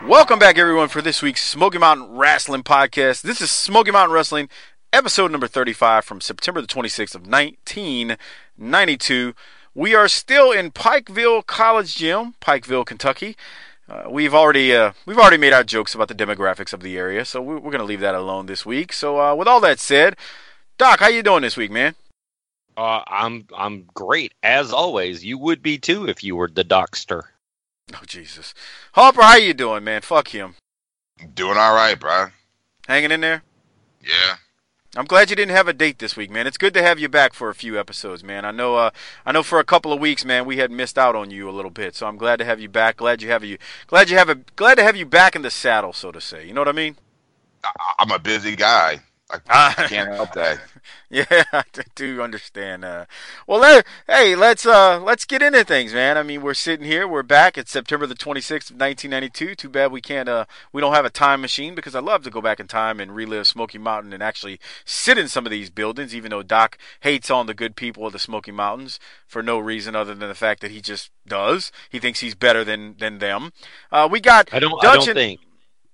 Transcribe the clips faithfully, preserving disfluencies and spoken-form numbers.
Welcome back, everyone, for this week's Smoky Mountain Wrestling Podcast. This is Smoky Mountain Wrestling, episode number thirty-five from September the twenty-sixth of nineteen ninety-two. We are still in Pikeville College Gym, Pikeville, Kentucky. Uh, we've already uh, we've already made our jokes about the demographics of the area, so we're, we're going to leave that alone this week. So, uh, with all that said, Doc, how you doing this week, man? Uh, I'm I'm great as always. You would be too if you were the Docster. Oh, Jesus. Harper, how you doing, man? Fuck him. Doing all right, bro. Hanging in there? Yeah. I'm glad you didn't have a date this week, man. It's good to have you back for a few episodes, man. I know uh, I know for a couple of weeks, man, we had missed out on you a little bit. So I'm glad to have you back. Glad you have you glad you have a glad to have you back in the saddle, so to say. You know what I mean? I, I'm a busy guy. I can't help that. Yeah, I do understand. Uh, well, let, hey, let's uh, let's get into things, man. I mean, we're sitting here, we're back. It's September the twenty-sixth of nineteen ninety-two. Too bad we can't, uh, we don't have a time machine because I'd love to go back in time and relive Smoky Mountain and actually sit in some of these buildings. Even though Doc hates on the good people of the Smoky Mountains for no reason other than the fact that he just does. He thinks he's better than than them. Uh, we got. I don't. Dutch I don't and, think.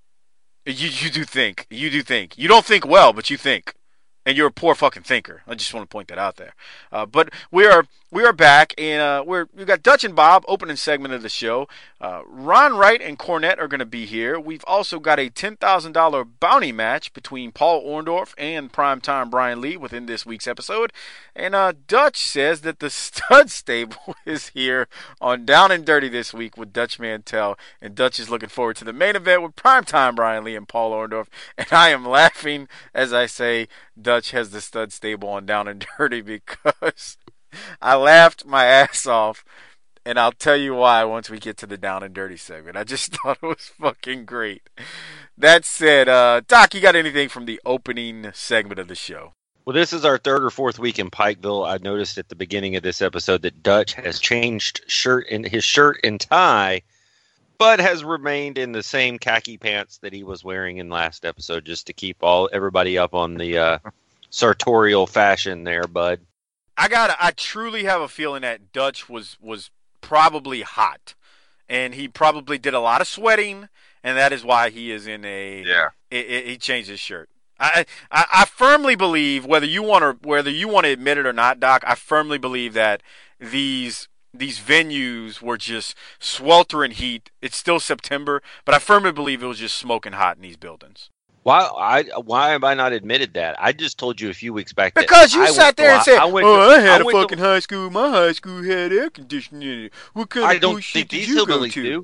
You you do think. You do think. You don't think well, but you think. And you're a poor fucking thinker. I just want to point that out there. Uh, but we are we are back, and uh, we're we got Dutch and Bob opening segment of the show. Uh, Ron Wright and Cornette are going to be here. We've also got a ten thousand dollars bounty match between Paul Orndorff and primetime Brian Lee within this week's episode. And uh, Dutch says that the Stud Stable is here on Down and Dirty this week with Dutch Mantell. And Dutch is looking forward to the main event with primetime Brian Lee and Paul Orndorff. And I am laughing as I say Dutch has the Stud Stable on Down and Dirty because I laughed my ass off. And I'll tell you why once we get to the Down and Dirty segment. I just thought it was fucking great. That said, uh, Doc, you got anything from the opening segment of the show? Well, this is our third or fourth week in Pikeville. I noticed at the beginning of this episode that Dutch has changed shirt in his shirt and tie, but has remained in the same khaki pants that he was wearing in last episode, just to keep all everybody up on the uh, sartorial fashion there, bud. I got. I truly have a feeling that Dutch was was probably hot, and he probably did a lot of sweating, and that is why he is in a. Yeah. It, it, he changed his shirt. I, I I firmly believe, whether you want to whether you want to admit it or not, Doc, I firmly believe that these these venues were just sweltering heat. It's still September, but I firmly believe it was just smoking hot in these buildings. Why I why have I not admitted that? I just told you a few weeks back that because you I sat there to, and said, I, I "Oh, to, I had I a fucking to, high school. My high school had air conditioning in it. What kind I of don't bullshit think did these you go hillbillies to?" do.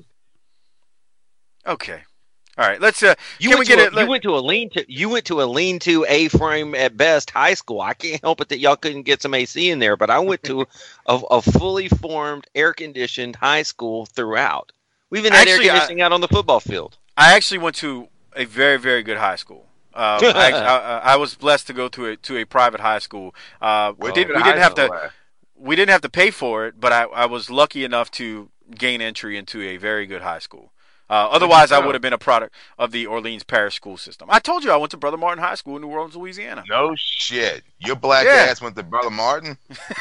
Okay. All right, let's. Uh, You can went we get to a, it? Let, you went to a lean to you went to a lean to A frame at best high school. I can't help it that y'all couldn't get some A C in there, but I went to a, a fully formed, air conditioned high school throughout. We even had Actually, air conditioning I, out on the football field. I actually went to a very, very good high school. Uh, I, I, I was blessed to go to a to a private high school. Uh, we, did, we didn't have to. We didn't have to pay for it, but I, I was lucky enough to gain entry into a very good high school. Uh, otherwise, I would have been a product of the Orleans Parish school system. I told you I went to Brother Martin High School in New Orleans, Louisiana. No shit. Your black Yeah. ass went to Brother Martin?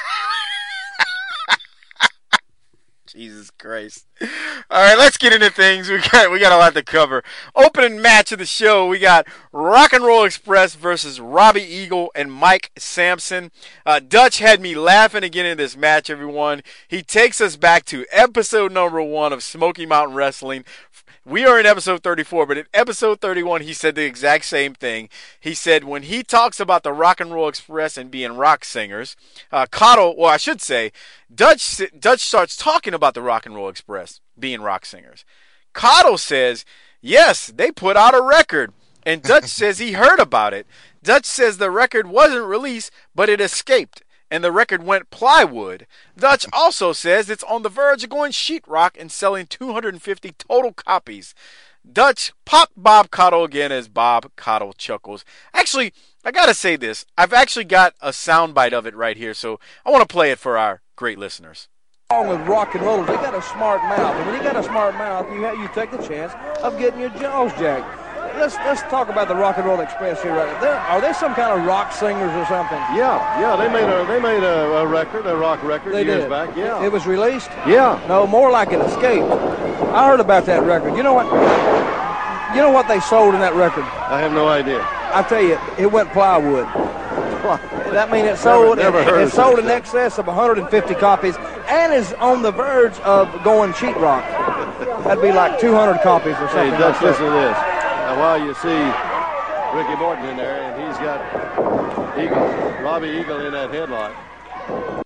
Jesus Christ. All right, let's get into things. We got we got a lot to cover. Opening match of the show, we got Rock and Roll Express versus Robbie Eagle and Mike Sampson. Uh, Dutch had me laughing again in this match, everyone. He takes us back to episode number one of Smoky Mountain Wrestling. We are in episode thirty-four, but in episode thirty-one, he said the exact same thing. He said when he talks about the Rock and Roll Express and being rock singers, uh, Cottle, or I should say, Dutch, Dutch starts talking about the Rock and Roll Express being rock singers. Cottle says, yes, they put out a record. And Dutch says he heard about it. Dutch says the record wasn't released, but it escaped. And the record went plywood. Dutch also says it's on the verge of going sheetrock and selling two hundred fifty total copies. Dutch popped Bob Cottle again as Bob Cottle chuckles. Actually, I gotta say this. I've actually got a soundbite of it right here, so I want to play it for our great listeners. Along with rock and rollers, they got a smart mouth. And when you got a smart mouth, you have, you take the chance of getting your jaws jacked. let's let's talk about the Rock and Roll Express here. Right? They're, are they some kind of rock singers or something? Yeah, yeah. They made a they made a, a record, a rock record They years did. back. Yeah. It was released? Yeah. No, more like it escaped. I heard about that record. You know what? You know what they sold in that record? I have no idea. I tell you, it went plywood. That means it sold. Never, never it, heard it of sold such in thing. excess of one hundred fifty copies, and is on the verge of going sheetrock. That'd be like two hundred copies or something. Hey, Dutch, like listen to that. this. Now, while you see Ricky Morton in there, and he's got Eagle, Robbie Eagle in that headlock.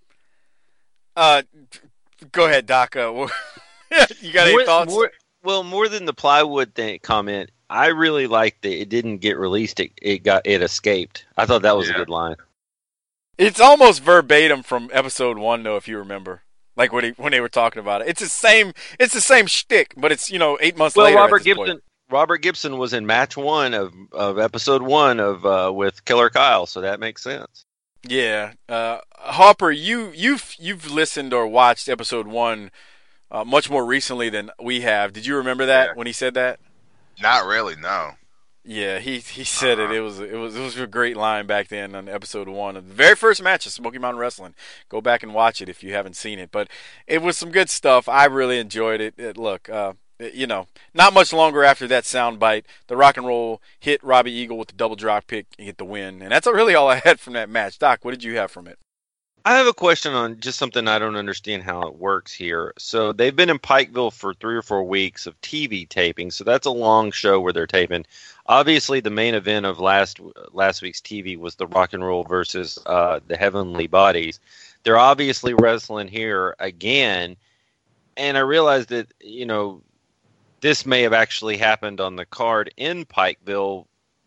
Uh, go ahead, Doc. Uh, you got any More- thoughts? more- well, more than the plywood thing comment, I really liked that it didn't get released. It, it got it escaped. I thought that was Yeah. a good line. It's almost verbatim from episode one, though, if you remember. Like when he, when they were talking about it, it's the same. It's the same shtick, but it's you know eight months Well, later. at Robert this Gibson. point. Robert Gibson was in match one of, of episode one of uh, with Killer Kyle, so that makes sense. Yeah, uh, Harper, you you've you've listened or watched episode one uh, much more recently than we have. Did you remember that Yeah. when he said that? Not really, no. Yeah, he he said it. It was it was it was a great line back then on episode one of the very first match of Smoky Mountain Wrestling. Go back and watch it if you haven't seen it. But it was some good stuff. I really enjoyed it. it look, uh, you know, not much longer after that soundbite, the Rock and Roll hit Robbie Eagle with the double drop kick and get the win. And that's really all I had from that match. Doc, what did you have from it? I have a question on just something I don't understand how it works here. So they've been in Pikeville for three or four weeks of T V taping. So that's a long show where they're taping. Obviously, the main event of last last week's T V was the Rock and Roll versus uh, the Heavenly Bodies. They're obviously wrestling here again, and I realized that you know this may have actually happened on the card in Pikeville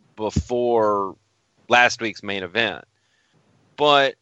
before last week's main event, but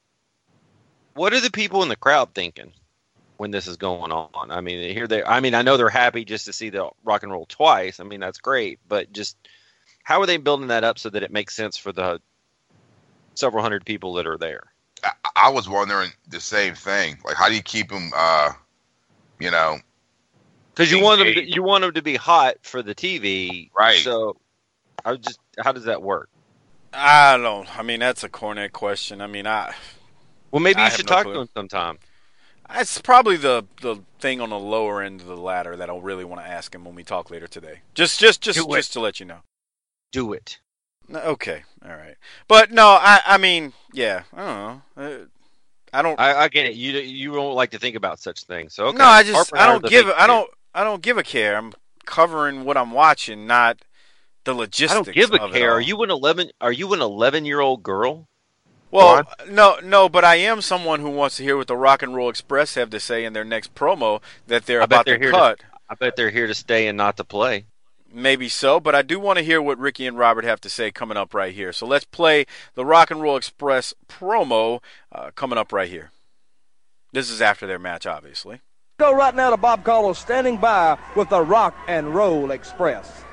what are the people in the crowd thinking when this is going on? I mean, here they. I mean, I know they're happy just to see the Rock and Roll twice. I mean, that's great. But just how are they building that up so that it makes sense for the several hundred people that are there? I, I was wondering the same thing. Like, how do you keep them, uh, you know? Because you want them, to, engaged? you want them to be hot for the T V, Right. So, I just how does that work? I don't. I mean, that's a cornet question. I mean, I. Well, maybe I you have should no talk clue. to them sometime. It's probably the the thing on the lower end of the ladder that I'll really want to ask him when we talk later today. Just just just Do it. just to let you know. Do it. No, okay, all right. But no, I I mean, yeah, I don't know. Uh, I don't. I, I get it. You you don't like to think about such things. So okay. No, I just Harper and I are don't the give big I two. don't I don't give a care. I'm covering what I'm watching, not the logistics. I don't give a of it care. all. Are you an eleven? Are you an eleven year old girl? Well, no, no, but I am someone who wants to hear what the Rock and Roll Express have to say in their next promo that they're I bet about they're to here to- cut. I bet they're here to stay and not to play. Maybe so, but I do want to hear what Ricky and Robert have to say coming up right here. So let's play the Rock and Roll Express promo uh, coming up right here. This is after their match, obviously. Go right now to Bob Caudle standing by with the Rock and Roll Express.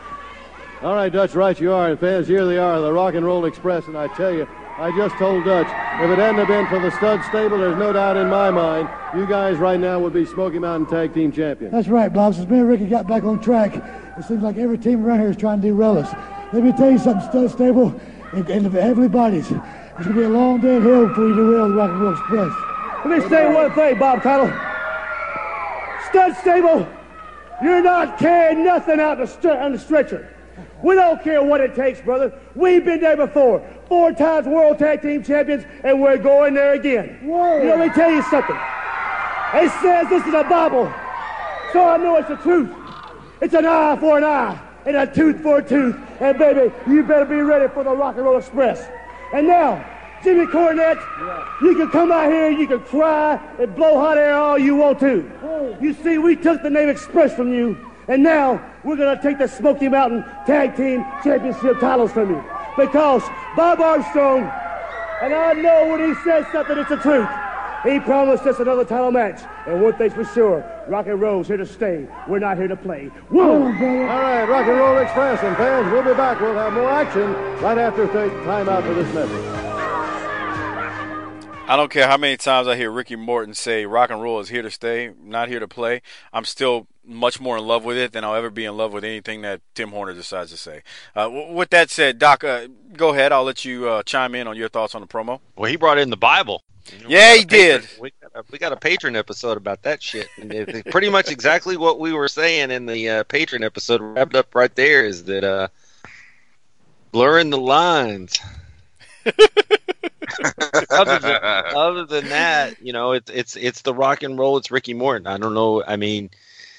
All right, Dutch, right you are. And fans, here they are, the Rock and Roll Express. And I tell you, I just told Dutch, if it hadn't have been for the stud stable, there's no doubt in my mind, you guys right now would be Smoky Mountain Tag Team Champions. That's right, Bob. Since me and Ricky got back on track, it seems like every team around here is trying to derail us. Let me tell you something, Stud Stable and, and the Heavenly Bodies. It's going to be a long day in hell before you derail the Rock and Roll Express. Let me say one thing, Bob Caudle. Stud Stable, you're not carrying nothing out the stre- on the stretcher. We don't care what it takes, brother. We've been there before. Four times World Tag Team Champions, and we're going there again. Whoa. You know, let me tell you something. It says this is a Bible, so I know it's the truth. It's an eye for an eye, and a tooth for a tooth. And baby, you better be ready for the Rock and Roll Express. And now, Jimmy Cornette, yeah. You can come out here, you can cry and blow hot air all you want to. Whoa. You see, we took the name Express from you, and now we're going to take the Smoky Mountain Tag Team Championship titles from you. Because Bob Armstrong, and I know when he says something, it's the truth. He promised us another title match. And one thing's for sure, Rock and Roll's here to stay. We're not here to play. Whoa! All right, Rock and Roll Express and fans, we'll be back. We'll have more action right after th- time out for this message. I don't care how many times I hear Ricky Morton say Rock and Roll is here to stay, not here to play. I'm still much more in love with it than I'll ever be in love with anything that Tim Horner decides to say. Uh, w- with that said, Doc, uh, go ahead. I'll let you uh, chime in on your thoughts on the promo. Well, he brought in the Bible. You know, yeah, he patron, did. We got, a, we got a patron episode about that shit. And it's pretty much exactly what we were saying in the uh, patron episode. Wrapped up right there is that uh, blurring the lines. other, than, other than that, you know, it's it's it's the rock and roll. It's Ricky Morton. I don't know. I mean,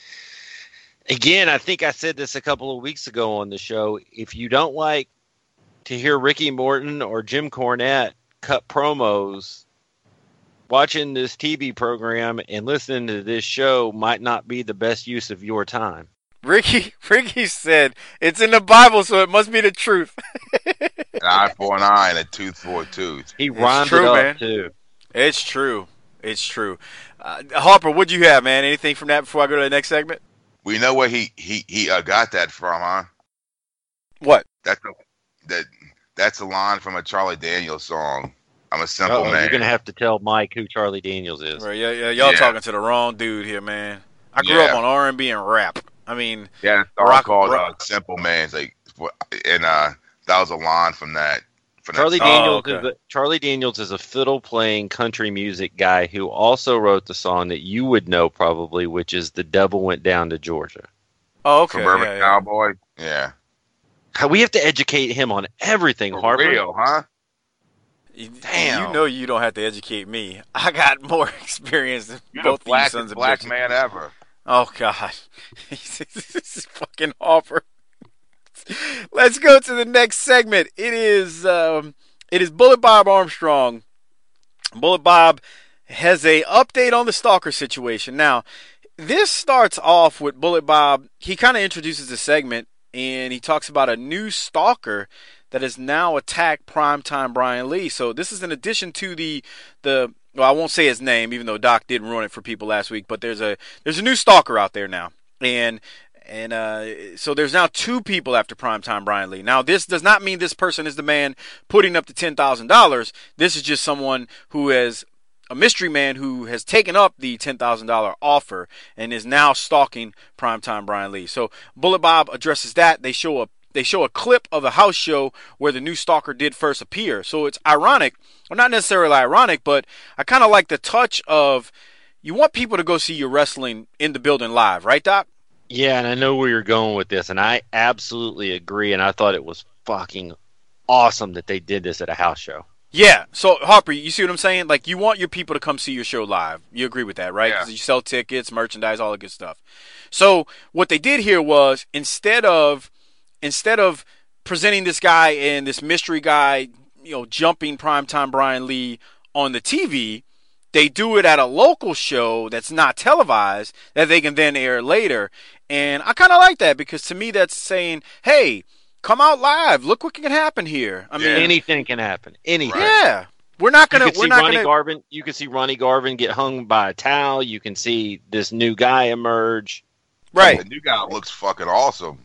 again, I think I said this a couple of weeks ago on the show. If you don't like to hear Ricky Morton or Jim Cornette cut promos, watching this T V program and listening to this show might not be the best use of your time. Ricky, Ricky said it's in the Bible, so it must be the truth. An eye for an eye and a tooth for a tooth. He rhymed true, it up man. too. It's true. It's true. Uh, Harper, what'd you have, man? Anything from that before I go to the next segment? We know where he he he uh, got that from, huh? What? That's a, that that's a line from a Charlie Daniels song. I'm a simple Uh-oh, man. You're gonna have to tell Mike who Charlie Daniels is. Right, yeah, yeah, y'all Yeah. talking to the wrong dude here, man. I grew Yeah. up on R and B and rap. I mean, Yeah, it's a song Rock- called rock- uh, "Simple Man." It's like, and uh, that was a line from that. From that Charlie song. Daniels okay. is a, Charlie Daniels is a fiddle playing country music guy who also wrote the song that you would know probably, which is "The Devil Went Down to Georgia." oh, okay. Suburban yeah, yeah. Cowboy. Yeah, We have to educate him on everything, for Harper. real, huh? You- Damn. You know you don't have to educate me. I got more experience than You're the both of you sons blackest of black bitches. man ever. Oh, God. This is fucking Harper. Let's go to the next segment. It is um, it is Bullet Bob Armstrong. Bullet Bob has a update on the stalker situation. Now, this starts off with Bullet Bob. He kind of introduces the segment, and he talks about a new stalker that has now attacked Primetime Brian Lee. So this is in addition to the the well, I won't say his name, even though Doc did ruin it for people last week. But there's a there's a new stalker out there now, and and uh, so there's now two people after Primetime Brian Lee. Now this does not mean this person is the man putting up the ten thousand dollars. This is just someone who has a mystery man who has taken up the ten thousand dollars offer and is now stalking Primetime Brian Lee. So Bullet Bob addresses that. They show a They show a clip of a house show where the new stalker did first appear. So it's ironic, well, not necessarily ironic, but I kind of like the touch of you want people to go see your wrestling in the building live, right, Doc? Yeah, and I know where you're going with this, and I absolutely agree, and I thought it was fucking awesome that they did this at a house show. Yeah. So Harper, you see what I'm saying? Like you want your people to come see your show live. You agree with that, right? Yeah. 'Cause you sell tickets, merchandise, all that good stuff. So what they did here was instead of Instead of presenting this guy and this mystery guy, you know, jumping Primetime Brian Lee on the T V, they do it at a local show that's not televised that they can then air later. And I kind of like that because to me that's saying, hey, come out live. Look what can happen here. I mean, Yeah. Anything can happen. Anything. yeah. We're not You going can to we're see not Ronnie going to Garvin. You can see Ronnie Garvin get hung by a towel. You can see this new guy emerge. Right. The new guy looks fucking awesome.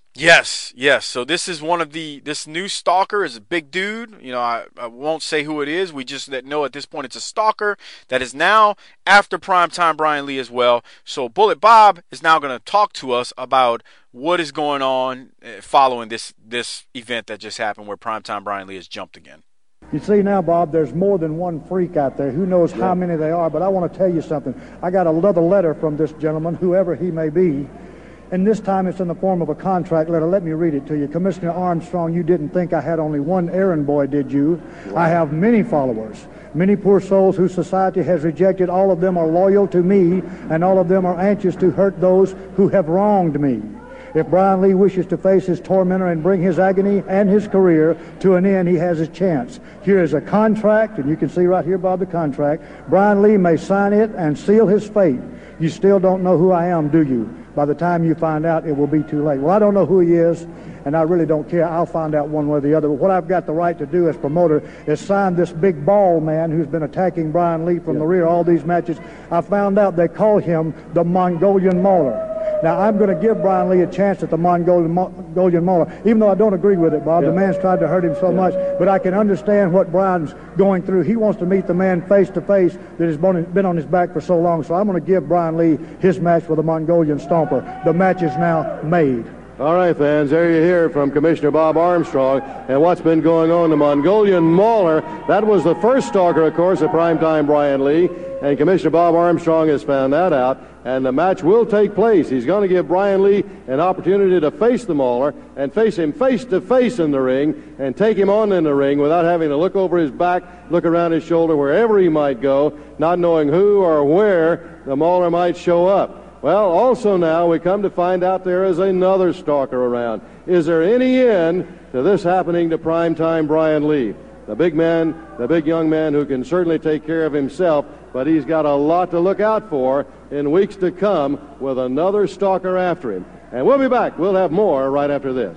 Yes, yes. So this is one of the this new stalker is a big dude. You know, I, I won't say who it is. We just know at this point it's a stalker that is now after Primetime Brian Lee as well. So Bullet Bob is now going to talk to us about what is going on uh, following this this event that just happened where Primetime Brian Lee has jumped again. You see now, Bob, there's more than one freak out there. Who knows how many they are, but I want to tell you something. I got another letter from this gentleman, whoever he may be. And this time it's in the form of a contract letter. Let me read it to you. Commissioner Armstrong, you didn't think I had only one errand boy, did you? I have many followers, many poor souls whose society has rejected. All of them are loyal to me, and all of them are anxious to hurt those who have wronged me. If Brian Lee wishes to face his tormentor and bring his agony and his career to an end, he has his chance. Here is a contract, and you can see right here, Bob, the contract. Brian Lee may sign it and seal his fate. You still don't know who I am, do you? By the time you find out, it will be too late. Well, I don't know who he is, and I really don't care. I'll find out one way or the other. But what I've got the right to do as promoter is sign this big ball man who's been attacking Brian Lee from the rear all these matches. I found out they call him the Mongolian Mauler. Now, I'm going to give Brian Lee a chance at the Mongolian, Mongolian Mauler, even though I don't agree with it, Bob. Yeah. The man's tried to hurt him so yeah. much, but I can understand what Brian's going through. He wants to meet the man face to face that has been on his back for so long, so I'm going to give Brian Lee his match with the Mongolian Stomper. The match is now made. All right, fans, there you hear it from Commissioner Bob Armstrong and what's been going on. The Mongolian Mauler, that was the first stalker, of course, of primetime Brian Lee, and Commissioner Bob Armstrong has found that out, and the match will take place. He's going to give Brian Lee an opportunity to face the Mauler and face him face-to-face in the ring and take him on in the ring without having to look over his back, look around his shoulder, wherever he might go, not knowing who or where the Mauler might show up. Well, also now we come to find out there is another stalker around. Is there any end to this happening to primetime Brian Lee? The big man, the big young man who can certainly take care of himself, but he's got a lot to look out for in weeks to come with another stalker after him. And we'll be back. We'll have more right after this.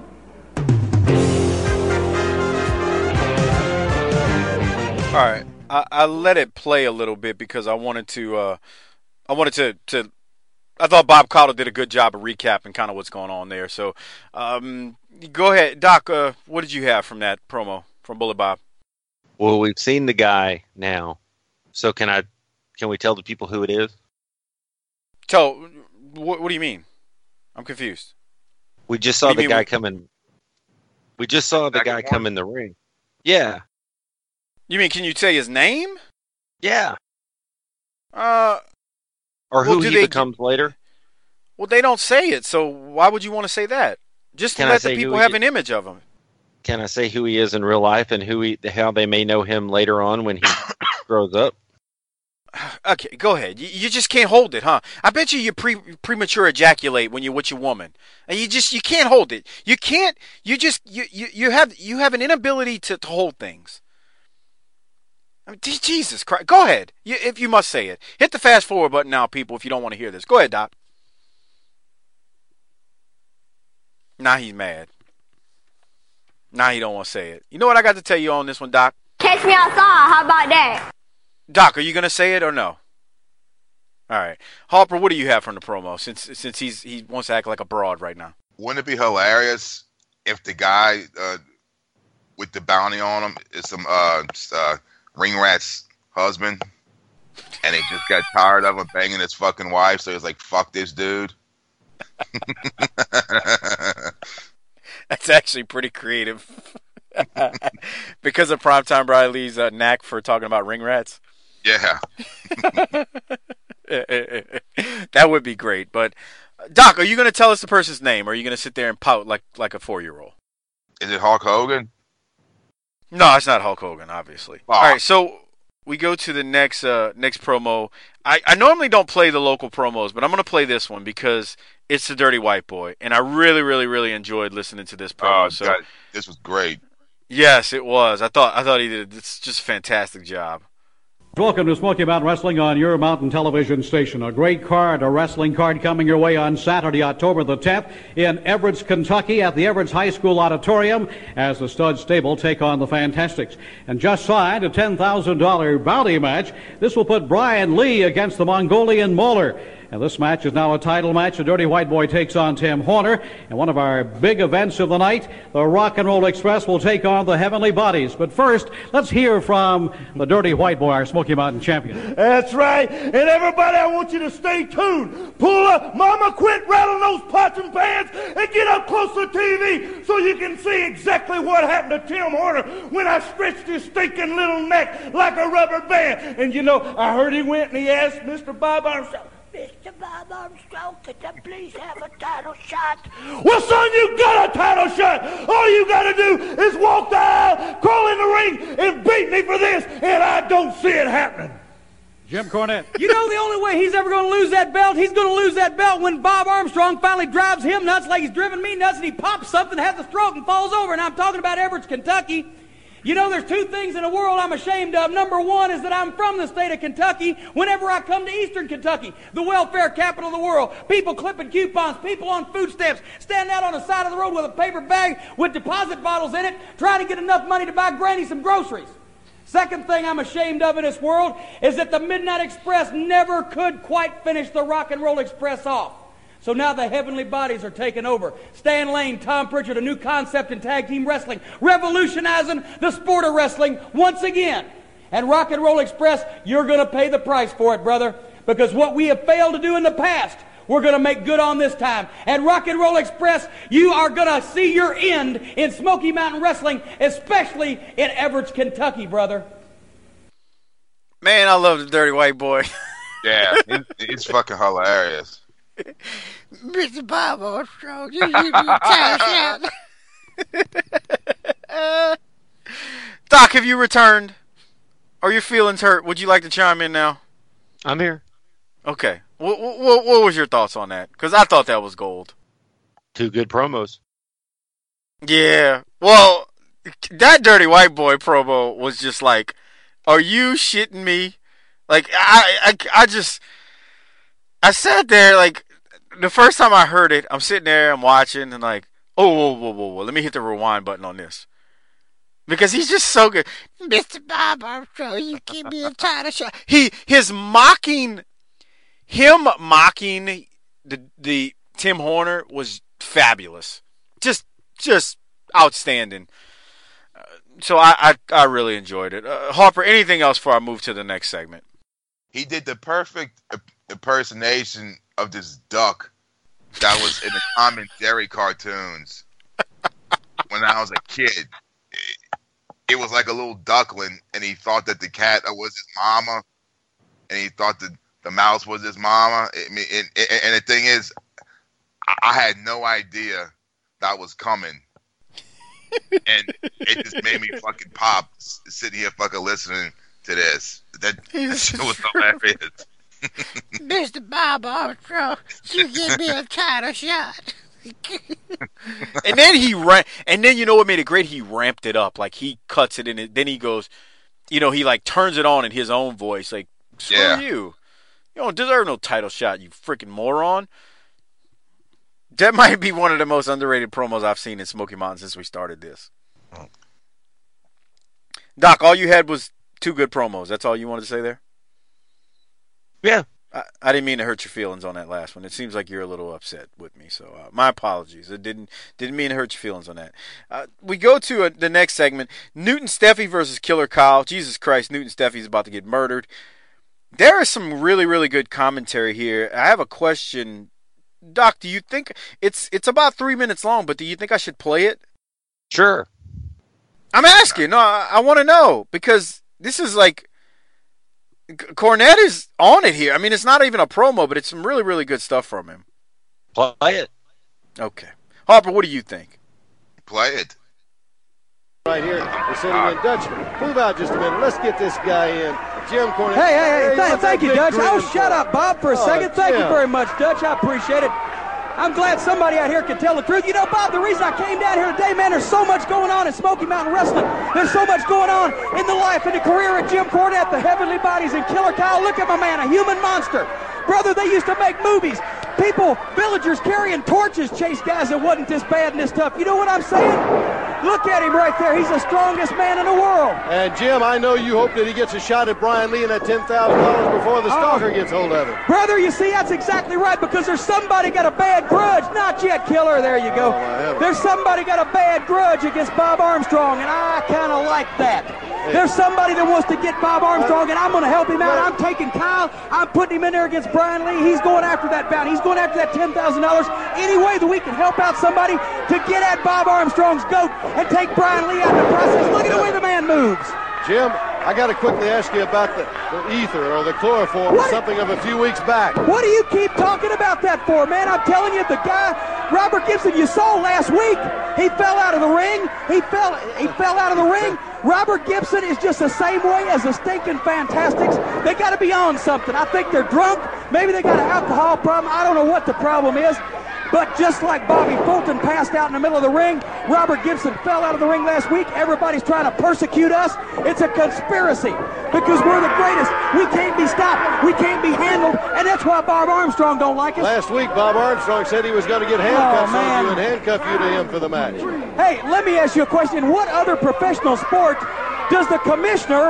All right. I, I let it play a little bit because I wanted to, uh, I wanted to, to, I thought Bob Caudle did a good job of recapping kind of what's going on there. So, um, go ahead, Doc. Uh, what did you have from that promo from Bullet Bob? Well, we've seen the guy now, so can I? Can we tell the people who it is? Tell. What, what do you mean? I'm confused. We just saw the guy come in. We just saw the guy come in the ring. Yeah. You mean? Can you say his name? Yeah. Uh. Or well, who he becomes later? Well, they don't say it, so why would you want to say that? Just to Can let the people have an image of him. Can I say who he is in real life and who he, how they may know him later on when he grows up? Okay, go ahead. You, you just can't hold it, huh? I bet you you pre, premature ejaculate when you're with your woman, and you just you can't hold it. You can't. You just you you, you have you have an inability to, to hold things. I mean, Jesus Christ. Go ahead. You, if you must say it. Hit the fast forward button now, people, if you don't want to hear this. Go ahead, Doc. Now he's mad. Now he don't want to say it. You know what I got to tell you on this one, Doc? Catch me outside. How about that? Doc, are you going to say it or no? All right. Harper, what do you have from the promo since since he's he wants to act like a broad right now? Wouldn't it be hilarious if the guy uh, with the bounty on him is some uh, uh, ring rat's husband, and he just got tired of him banging his fucking wife, so he's like, fuck this dude. That's actually pretty creative. Because of primetime Brian Lee's uh, knack for talking about ring rats. Yeah. That would be great. But, Doc, are you going to tell us the person's name, or are you going to sit there and pout like, like a four-year-old? Is it Hulk Hogan? No, it's not Hulk Hogan, obviously. Oh. All right, so we go to the next uh, next promo. I, I normally don't play the local promos, but I'm going to play this one because it's the Dirty White Boy, and I really, really, really enjoyed listening to this promo. Oh, so God, this was great. Yes, it was. I thought I thought he did it's just a fantastic job. Welcome to Smoky Mountain Wrestling on your mountain television station. A great card, a wrestling card coming your way on Saturday, October the tenth in Everett, Kentucky at the Everett High School Auditorium as the Stud Stable take on the Fantastics. And just signed a ten thousand dollars bounty match. This will put Brian Lee against the Mongolian Mauler. And this match is now a title match. The Dirty White Boy takes on Tim Horner. And one of our big events of the night, the Rock and Roll Express will take on the Heavenly Bodies. But first, let's hear from the Dirty White Boy, our Smoky Mountain champion. That's right. And everybody, I want you to stay tuned. Pull up. Mama, quit rattling those pots and pans and get up close to T V so you can see exactly what happened to Tim Horner when I stretched his stinking little neck like a rubber band. And you know, I heard he went and he asked Mister Bob Armstrong, Mister Bob Armstrong, could I please have a title shot? Well, son, you got a title shot. All you got to do is walk the aisle, crawl in the ring, and beat me for this, and I don't see it happening. Jim Cornette. You know the only way he's ever going to lose that belt, he's going to lose that belt when Bob Armstrong finally drives him nuts like he's driven me nuts, and he pops something, has a stroke, and falls over. And I'm talking about Everett, Kentucky. You know, there's two things in the world I'm ashamed of. Number one is that I'm from the state of Kentucky. Whenever I come to Eastern Kentucky, the welfare capital of the world, people clipping coupons, people on food stamps, standing out on the side of the road with a paper bag with deposit bottles in it, trying to get enough money to buy Granny some groceries. Second thing I'm ashamed of in this world is that the Midnight Express never could quite finish the Rock and Roll Express off. So now the heavenly bodies are taking over. Stan Lane, Tom Pritchard, a new concept in tag team wrestling, revolutionizing the sport of wrestling once again. And Rock and Roll Express, you're going to pay the price for it, brother, because what we have failed to do in the past, we're going to make good on this time. And Rock and Roll Express, you are going to see your end in Smoky Mountain Wrestling, especially in Everett, Kentucky, brother. Man, I love the Dirty White Boy. Yeah, it's, it's fucking hilarious. Mister Bob Armstrong, you give me a time shot. Doc, have you returned? Are your feelings hurt? Would you like to chime in now? I'm here. Okay. What, what, what was your thoughts on that? Because I thought that was gold. Two good promos. Yeah. Well, that Dirty White Boy promo was just like, are you shitting me? Like, I, I, I just, I sat there, like, the first time I heard it, I'm sitting there, I'm watching, and like, oh, whoa, whoa, whoa, whoa, let me hit the rewind button on this. Because he's just so good. Mister Bob Armstrong, you give me a title shot. He, his mocking, him mocking the, the Tim Horner was fabulous. Just, just outstanding. Uh, so I, I, I really enjoyed it. Uh, Harper, anything else before I move to the next segment? He did the perfect impersonation of this duck that was in the Tom and Jerry cartoons when I was a kid. It was like a little duckling, and he thought that the cat was his mama, and he thought that the mouse was his mama. I mean, and, and the thing is, I had no idea that was coming, and it just made me fucking pop sitting here fucking listening to this. That, that shit was hilarious. Mister Bob Armstrong, you give me a title shot. And then he ran, and then you know what made it great? He ramped it up, like he cuts it in. It, then he goes, you know, he like turns it on in his own voice, like screw yeah. you, you don't deserve no title shot, you freaking moron. That might be one of the most underrated promos I've seen in Smoky Mountain since we started this. Oh. Doc, all you had was two good promos. That's all you wanted to say there? Yeah. I, I didn't mean to hurt your feelings on that last one. It seems like you're a little upset with me, so uh, my apologies. I didn't didn't mean to hurt your feelings on that. Uh, we go to a, the next segment. Newton Steffi versus Killer Kyle. Jesus Christ, Newton Steffi's about to get murdered. There is some really, really good commentary here. I have a question. Doc, do you think it's it's about three minutes long, but do you think I should play it? Sure. I'm asking. No, I, I want to know, because this is like, Cornette is on it here. I mean, it's not even a promo, but it's some really, really good stuff from him. Play it. Okay. Harper, what do you think? Play it. Right here, we're sitting in. Dutch, move out just a minute. Let's get this guy in. Jim Cornette. Hey, hey, hey, th- look thank that you, big Dutch. grin Oh, for shut him. up, Bob, for a Oh, second. Thank Jim. you very much, Dutch. I appreciate it. I'm glad somebody out here can tell the truth. You know, Bob, the reason I came down here today, man, there's so much going on in Smoky Mountain Wrestling. There's so much going on in the life and the career of Jim Cornette, the Heavenly Bodies, and Killer Kyle. Look at my man, a human monster. Brother, they used to make movies. People, villagers carrying torches chase guys that wasn't this bad and this tough. You know what I'm saying? Look at him right there. He's the strongest man in the world. And Jim, I know you hope that he gets a shot at Brian Lee and that ten thousand dollars before the stalker Oh. gets hold of it. Brother, you see, that's exactly right, because there's somebody got a bad grudge. Not yet, Killer. There you go. Oh, my heavens. There's somebody got a bad grudge against Bob Armstrong, and I kind of like that. There's somebody that wants to get Bob Armstrong, and I'm going to help him out. I'm taking Kyle. I'm putting him in there against Brian Lee. He's going after that bounty. He's going after that ten thousand dollars. Any way that we can help out somebody to get at Bob Armstrong's goat and take Brian Lee out of the process. Look at the way the man moves. Jim, I got to quickly ask you about the, the ether or the chloroform, What? something of a few weeks back. What do you keep talking about that for, man? I'm telling you, the guy, Robert Gibson, you saw last week, he fell out of the ring. He fell he fell out of the ring. Robert Gibson is just the same way as the stinking Fantastics. They got to be on something. I think they're drunk. Maybe they got an alcohol problem. I don't know what the problem is. But just like Bobby Fulton passed out in the middle of the ring, Robert Gibson fell out of the ring last week. Everybody's trying to persecute us. It's a conspiracy because we're the greatest. We can't be stopped. We can't be handled. And that's why Bob Armstrong don't like us. Last week, Bob Armstrong said he was going to get handcuffs Oh, man. on you and handcuff you to him for the match. Hey, let me ask you a question. What other professional sport does the commissioner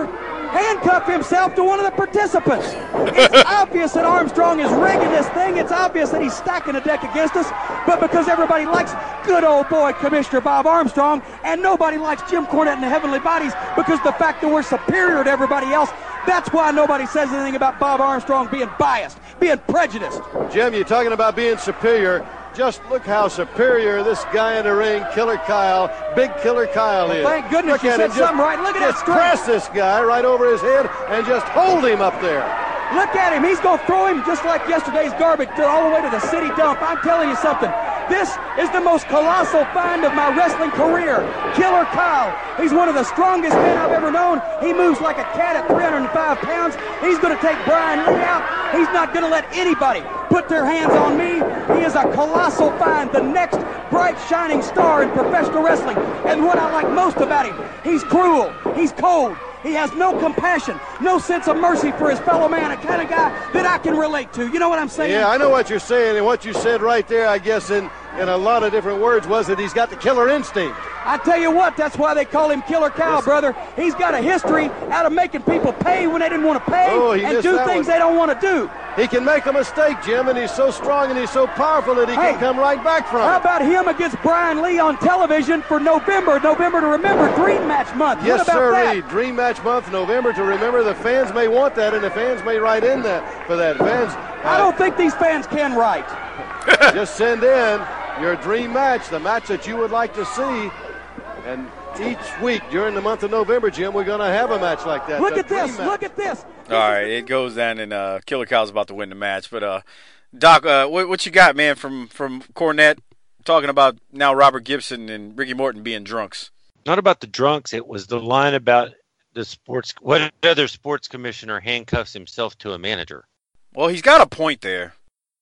handcuff himself to one of the participants. It's obvious that Armstrong is rigging this thing. It's obvious that he's stacking the deck against us. But because everybody likes good old boy Commissioner Bob Armstrong, and nobody likes Jim Cornette and the Heavenly Bodies because the fact that we're superior to everybody else, that's why nobody says anything about Bob Armstrong being biased, being prejudiced. Jim, you're talking about being superior. Just look how superior this guy in the ring, Killer Kyle, Big Killer Kyle well, is. Thank goodness look you said something right. Look at that strength. Press this guy right over his head and just hold him up there. Look at him. He's going to throw him just like yesterday's garbage to all the way to the city dump. I'm telling you something. This is the most colossal find of my wrestling career. Killer Kyle. He's one of the strongest men I've ever known. He moves like a cat at three hundred five pounds. He's going to take Brian Lee out. He's not going to let anybody put their hands on me. He is a colossal find, the next bright shining star in professional wrestling. And what I like most about him, he's cruel. He's cold. He has no compassion, no sense of mercy for his fellow man, a kind of guy that I can relate to. You know what I'm saying? Yeah, I know what you're saying, and what you said right there, I guess, in, in a lot of different words, was that he's got the killer instinct. I tell you what, that's why they call him Killer Kyle, yes. brother. He's got a history out of making people pay when they didn't want to pay oh, and do things one. they don't want to do. He can make a mistake, Jim, and he's so strong and he's so powerful that he hey, can come right back from How it. about him against Brian Lee on television for November, November to Remember, Dream Match Month? Yes, what about sir, that? Reed. Dream Match Month, November to Remember. The fans may want that, and the fans may write in that for that. Fans, uh, I don't think these fans can write. Just send in your dream match, the match that you would like to see, and each week during the month of November, Jim, we're going to have a match like that. Look at this. Match. Look at this. All right, it goes down, and uh, Killer Kyle's about to win the match. But, uh, Doc, uh, what, what you got, man, from, from Cornette talking about now Robert Gibson and Ricky Morton being drunks? Not about the drunks. It was the line about the sports. What other sports commissioner handcuffs himself to a manager? Well, he's got a point there.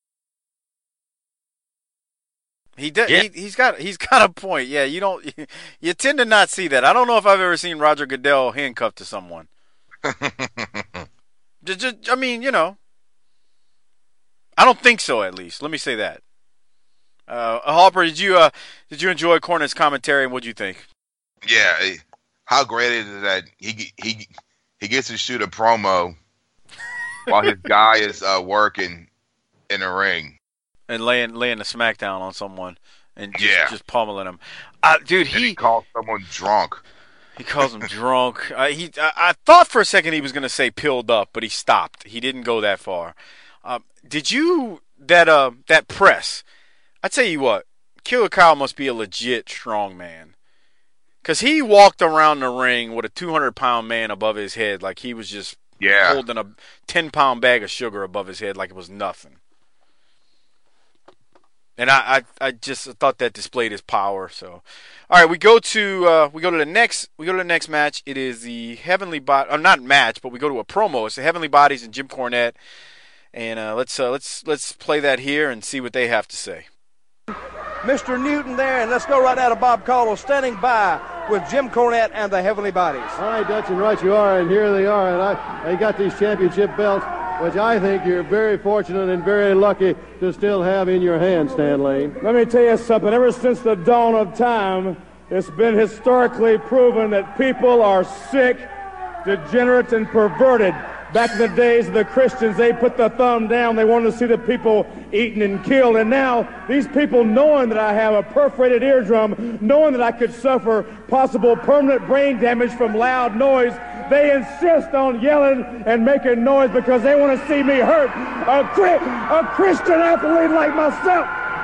He did. Yeah. He, he's got. He's got a point. Yeah, you don't. You tend to not see that. I don't know if I've ever seen Roger Goodell handcuffed to someone. just, just, I mean, you know, I don't think so. At least, let me say that. Uh, Harper, did you uh, did you enjoy Cornette's commentary, and what did you think? Yeah, how great is it that he he he gets to shoot a promo while his guy is uh, working in the ring. And laying laying the smackdown on someone and just, yeah. just pummeling him, uh, dude. He, he calls someone drunk. He calls him drunk. Uh, he I, I thought for a second he was gonna say pilled up, but he stopped. He didn't go that far. Uh, did you that uh that press? I tell you what, Killer Kyle must be a legit strong man, cause he walked around the ring with a two hundred pound man above his head like he was just yeah. holding a ten pound bag of sugar above his head like it was nothing. And I, I, I just thought that displayed his power. So, all right, we go to uh, we go to the next we go to the next match. It is the Heavenly Body, uh, not match, but we go to a promo. It's the Heavenly Bodies and Jim Cornette, and uh, let's uh, let's let's play that here and see what they have to say. Mister Newton there, and let's go right now to Bob Caldwell standing by with Jim Cornette and the Heavenly Bodies. All right, Dutch, and right you are, and here they are, and I they got these championship belts, which I think you're very fortunate and very lucky to still have in your hand, Stan Lane. Let me tell you something. Ever since the dawn of time, it's been historically proven that people are sick, degenerate, and perverted. Back in the days of the Christians, they put the thumb down. They wanted to see the people eaten and killed. And now, these people, knowing that I have a perforated eardrum, knowing that I could suffer possible permanent brain damage from loud noise, they insist on yelling and making noise because they want to see me hurt. A, a Christian athlete like myself.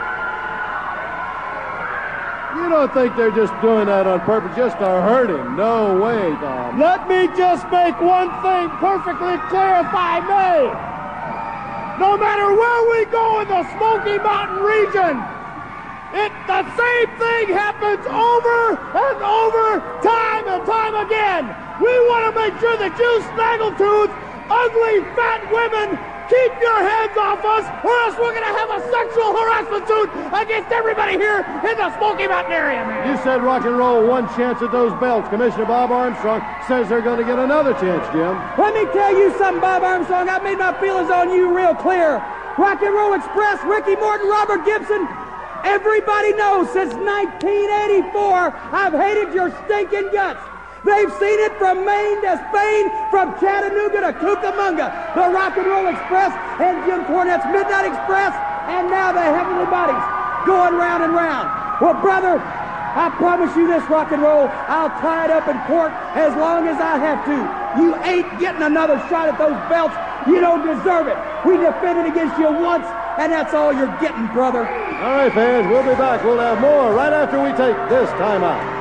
You don't think they're just doing that on purpose just to hurt him? No way, Tom. Let me just make one thing perfectly clear, if I may. No matter where we go in the Smoky Mountain region, it, the same thing happens over and over, time and time again. We want to make sure that you snaggletooth, ugly, fat women keep your hands off us, or else we're going to have a sexual harassment suit against everybody here in the Smoky Mountain area, man. You said rock and roll one chance at those belts. Commissioner Bob Armstrong says they're going to get another chance, Jim. Let me tell you something, Bob Armstrong. I made my feelings on you real clear. Rock and Roll Express, Ricky Morton, Robert Gibson. Everybody knows since nineteen eighty-four, I've hated your stinking guts. They've seen it from Maine to Spain, from Chattanooga to Cucamonga. The Rock and Roll Express and Jim Cornette's Midnight Express, and now the Heavenly Bodies going round and round. Well, brother, I promise you this, Rock and Roll, I'll tie it up in court as long as I have to. You ain't getting another shot at those belts. You don't deserve it. We defended against you once, and that's all you're getting, brother. All right, fans, we'll be back. We'll have more right after we take this time out.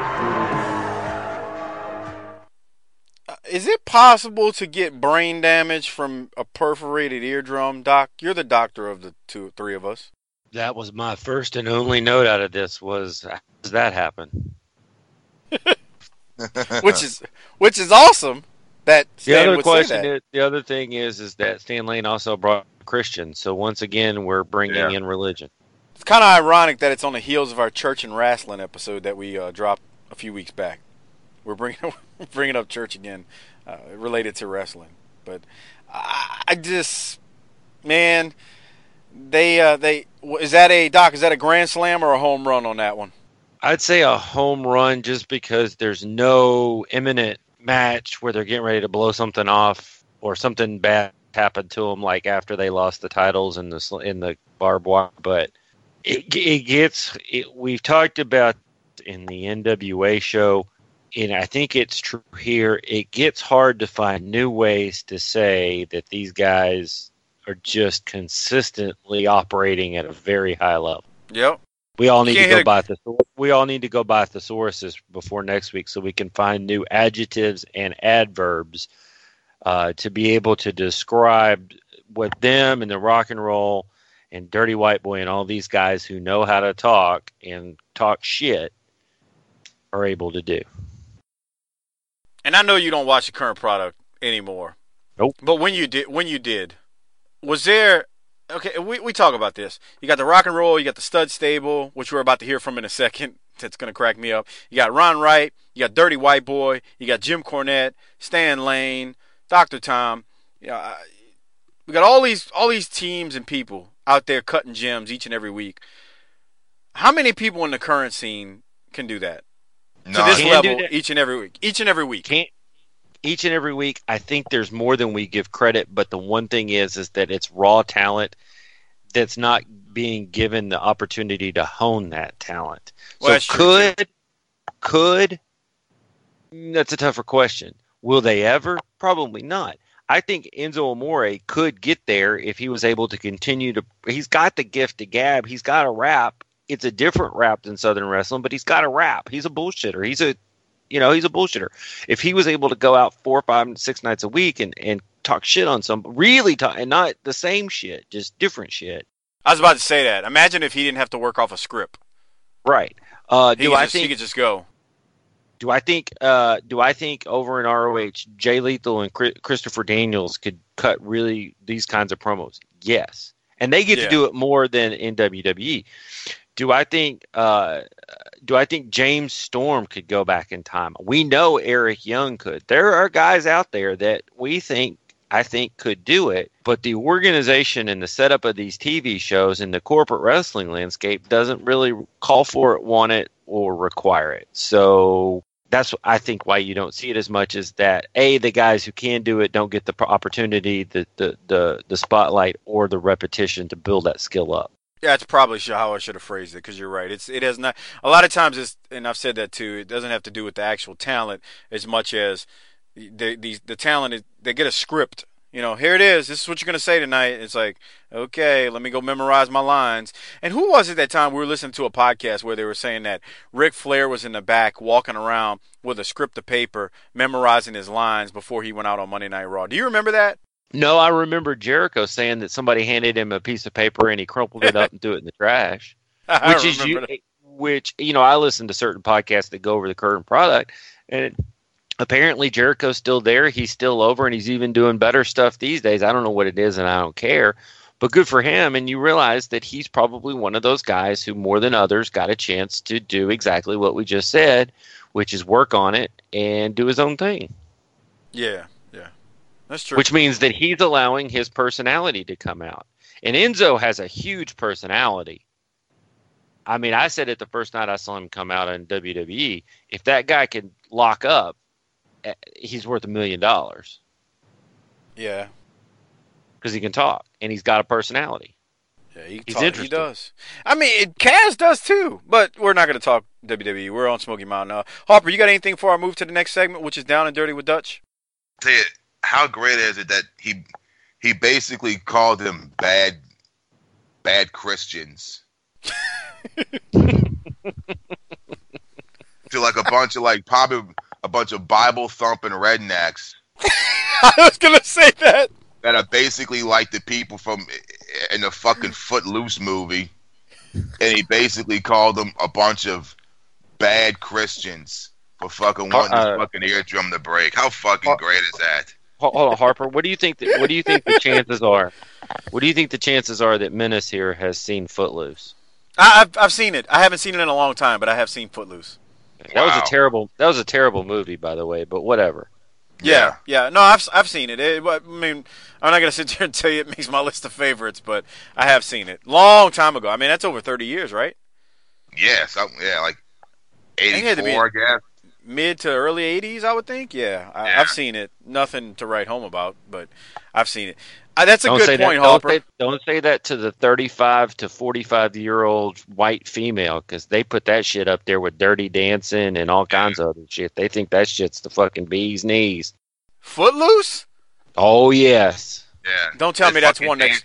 Is it possible to get brain damage from a perforated eardrum, Doc? You're the doctor of the two, three of us. That was my first and only note out of this was, how does that happen? which is which is awesome. That Stan the other would question, say that. Is, the other thing is, is that Stan Lane also brought Christian. So once again, we're bringing Yeah. in religion. It's kind of ironic that it's on the heels of our church and wrestling episode that we uh, dropped a few weeks back. We're bringing bringing up church again, uh, related to wrestling. But I, I just, man, they uh, they is that a Doc? Is that a grand slam or a home run on that one? I'd say a home run just because there's no imminent match where they're getting ready to blow something off or something bad happened to them, like after they lost the titles in the in the barbed wire. But it it gets it, we've talked about in the N W A show. And I think it's true here. It gets hard to find new ways to say that these guys are just consistently operating at a very high level. Yep. We all need to go a- by the we all need to go by thesauruses before next week, so we can find new adjectives and adverbs uh, to be able to describe what them and the Rock and Roll and Dirty White Boy and all these guys who know how to talk and talk shit are able to do. And I know you don't watch the current product anymore. Nope. But when you did, when you did, was there? Okay, we we talk about this. You got the Rock and Roll, you got the Stud Stable, which we're about to hear from in a second. That's gonna crack me up. You got Ron Wright, you got Dirty White Boy, you got Jim Cornette, Stan Lane, Doctor Tom. Yeah, we got all these all these teams and people out there cutting gems each and every week. How many people in the current scene can do that? No, to this Can do level that. each and every week. Each and every week. Can't each and every week. I think there's more than we give credit, but the one thing is, is that it's raw talent that's not being given the opportunity to hone that talent. Well, that's so true, could, could, that's a tougher question. Will they ever? Probably not. I think Enzo Amore could get there if he was able to continue to, he's got the gift to gab. He's got a rap. It's a different rap than Southern Wrestling, but he's got a rap. He's a bullshitter. He's a, you know, he's a bullshitter. If he was able to go out four, five, six nights a week and, and talk shit on some, really talk, and not the same shit, just different shit. I was about to say that. Imagine if he didn't have to work off a script. Right. Uh, He do could I just, he think? could just go. Do I think? Uh, do I think over in R O H, Jay Lethal and Chri- Christopher Daniels could cut really these kinds of promos? Yes, and they get Yeah. to do it more than in W W E. Do I think? Uh, do I think James Storm could go back in time? We know Eric Young could. There are guys out there that we think, I think, could do it, but the organization and the setup of these T V shows and the corporate wrestling landscape doesn't really call for it, want it, or require it. So that's, I think, why you don't see it as much as that. A, the guys who can do it don't get the opportunity, the the the, the spotlight, or the repetition to build that skill up. Yeah, that's probably how I should have phrased it, because you're right. It's it has not. A lot of times, it's, and I've said that too. It doesn't have to do with the actual talent as much as the the the talent is. They get a script. You know, here it is. This is what you're gonna say tonight. It's like, okay, let me go memorize my lines. And who was it that time we were listening to a podcast where they were saying that Ric Flair was in the back walking around with a script of paper, memorizing his lines before he went out on Monday Night Raw. Do you remember that? No, I remember Jericho saying that somebody handed him a piece of paper and he crumpled it up and threw it in the trash. I Which is you, remember that. which you know, I listen to certain podcasts that go over the current product, and apparently Jericho's still there. He's still over, and he's even doing better stuff these days. I don't know what it is, and I don't care. But good for him. And you realize that he's probably one of those guys who, more than others, got a chance to do exactly what we just said, which is work on it and do his own thing. Yeah, yeah, that's true. Which means that he's allowing his personality to come out. And Enzo has a huge personality. I mean, I said it the first night I saw him come out on W W E. If that guy can lock up, he's worth a million dollars. Yeah. Because he can talk, and he's got a personality. Yeah, he, he's talk, interesting. He does. I mean, it, Kaz does too, but we're not going to talk W W E. We're on Smoky Mountain. Uh, Harper, you got anything before I move to the next segment, which is Down and Dirty with Dutch? Tell you, how great is it that he he basically called them bad bad Christians to like a bunch of like probably a bunch of Bible thumping rednecks. I was gonna say that. That are basically like the people from in the fucking Footloose movie, and he basically called them a bunch of bad Christians for fucking wanting uh, his fucking eardrum to break. How fucking uh, great is that? Hold on, Harper. What do you think? That, what do you think the chances are? What do you think the chances are that Menace here has seen Footloose? I, I've I've seen it. I haven't seen it in a long time, but I have seen Footloose. That wow. was a terrible. That was a terrible movie, by the way. But whatever. Yeah, yeah. No, I've I've seen it. it. I mean, I'm not gonna sit there and tell you it makes my list of favorites, but I have seen it long time ago. I mean, that's over thirty years, right? Yeah, something. Yeah, like eighty-four, I guess. Mid to early eighties, I would think. Yeah, I, yeah, I've seen it. Nothing to write home about, but I've seen it. Uh, that's a don't good point, that, Harper. Don't say, don't say that to the thirty-five to forty-five year old white female, because they put that shit up there with Dirty Dancing and all kinds of other shit. They think that shit's the fucking bee's knees. Footloose? Oh yes. Yeah. Don't tell me that's one that.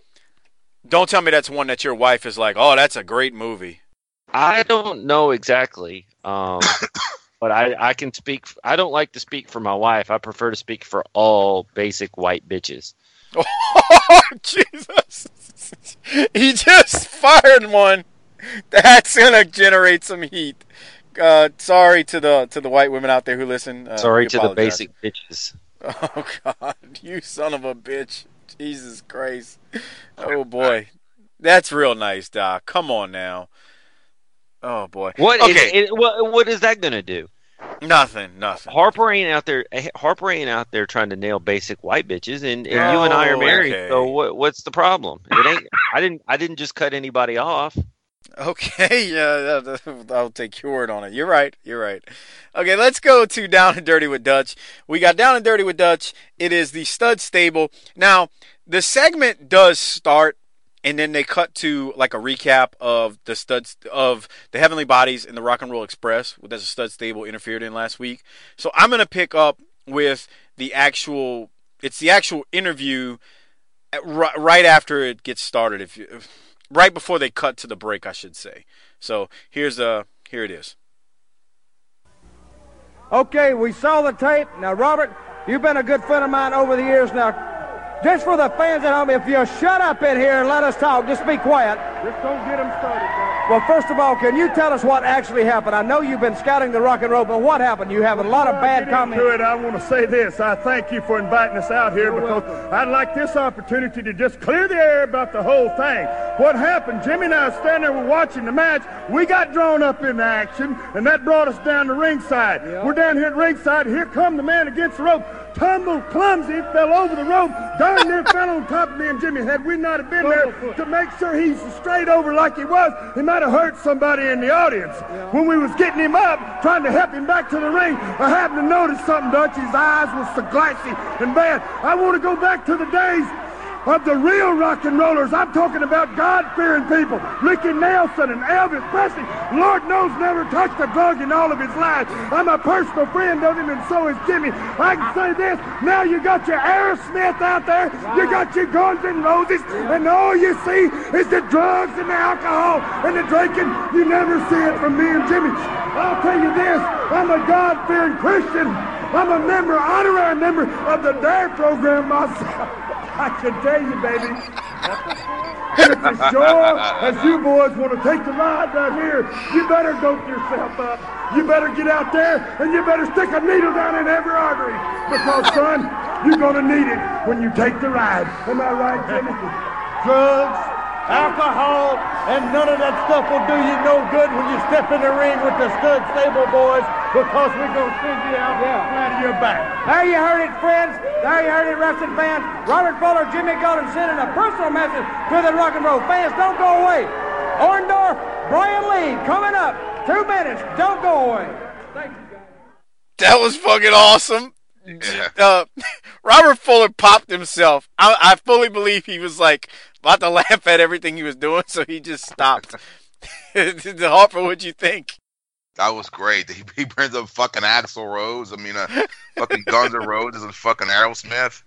Don't tell me that's one that your wife is like, oh, that's a great movie. I don't know exactly, um, but I, I can speak. I don't like to speak for my wife. I prefer to speak for all basic white bitches. Oh, Jesus. He just fired one. That's going to generate some heat. Uh, sorry to the to the white women out there who listen. Uh, sorry to the basic bitches. Oh, God. You son of a bitch. Jesus Christ. Oh, boy. That's real nice, Doc. Come on now. Oh, boy. What, okay. is, it, what, what is that going to do? Nothing, nothing. Harper ain't out there. Harper ain't out there trying to nail basic white bitches, and, and oh, you and I are married. Okay. So what, what's the problem? It ain't. I didn't. I didn't just cut anybody off. Okay, yeah, I'll take your word on it. You're right. You're right. Okay, let's go to Down and Dirty with Dutch. We got Down and Dirty with Dutch. It is the Stud Stable. Now, the segment does start, and then they cut to like a recap of the studs of the Heavenly Bodies and the Rock and Roll Express that the Stud Stable interfered in last week. So I'm gonna pick up with the actual. It's the actual interview right after it gets started. If you, right before they cut to the break, I should say. So here's uh here it is. Okay, we saw the tape. Now, Robert, you've been a good friend of mine over the years. Now, just for the fans at home, if you shut up in here and let us talk, just be quiet. Just don't get them started, bro. Well, first of all, can you tell us what actually happened? I know you've been scouting the Rock and Roll, but what happened? You have a lot of bad comments. To it, I want to say this. I thank you for inviting us out here because I'd like this opportunity to just clear the air about the whole thing. What happened? Jimmy and I standing there, we're watching the match. We got drawn up in the action, and that brought us down to ringside. Yep. We're down here at ringside. Here come the man against the rope. Tumbled clumsy, fell over the rope, darn near fell on top of me and Jimmy. Had we not have been there to make sure he's straight over like he was, he might have hurt somebody in the audience. Yeah. When we was getting him up, trying to help him back to the ring, I happened to notice something, Dutch. His eyes was so glassy and bad. I want to go back to the days of the real rock and rollers. I'm talking about God-fearing people. Ricky Nelson and Elvis Presley. Lord knows never touched a drug in all of his life. I'm a personal friend of him, and so is Jimmy. I can say this. Now you got your Aerosmith out there. You got your Guns N' Roses. And all you see is the drugs and the alcohol and the drinking. You never see it from me and Jimmy. I'll tell you this. I'm a God-fearing Christian. I'm a member, honorary member of the DARE program myself. I can tell you, baby, if as sure as you boys want to take the ride right here, you better dope yourself up. You better get out there, and you better stick a needle down in every artery. Because, son, you're going to need it when you take the ride. Am I right, Jimmy? Drugs, alcohol, and none of that stuff will do you no good when you step in the ring with the Stud Stable boys, because we're going to send you out yeah. flat of your back. There you heard it, friends. There you heard it, wrestling fans. Robert Fuller, Jimmy Golden sending a personal message to the Rock and Roll fans. Don't go away. Orndorff, Brian Lee coming up. Two minutes. Don't go away. Thank you, guys. That was fucking awesome. Yeah. Uh, Robert Fuller popped himself. I, I fully believe he was like about to laugh at everything he was doing, so he just stopped. Harper, what'd you think? That was great. He, he brings up fucking Axl Rose. I mean, uh, fucking Guns N' Roses and fucking Aerosmith.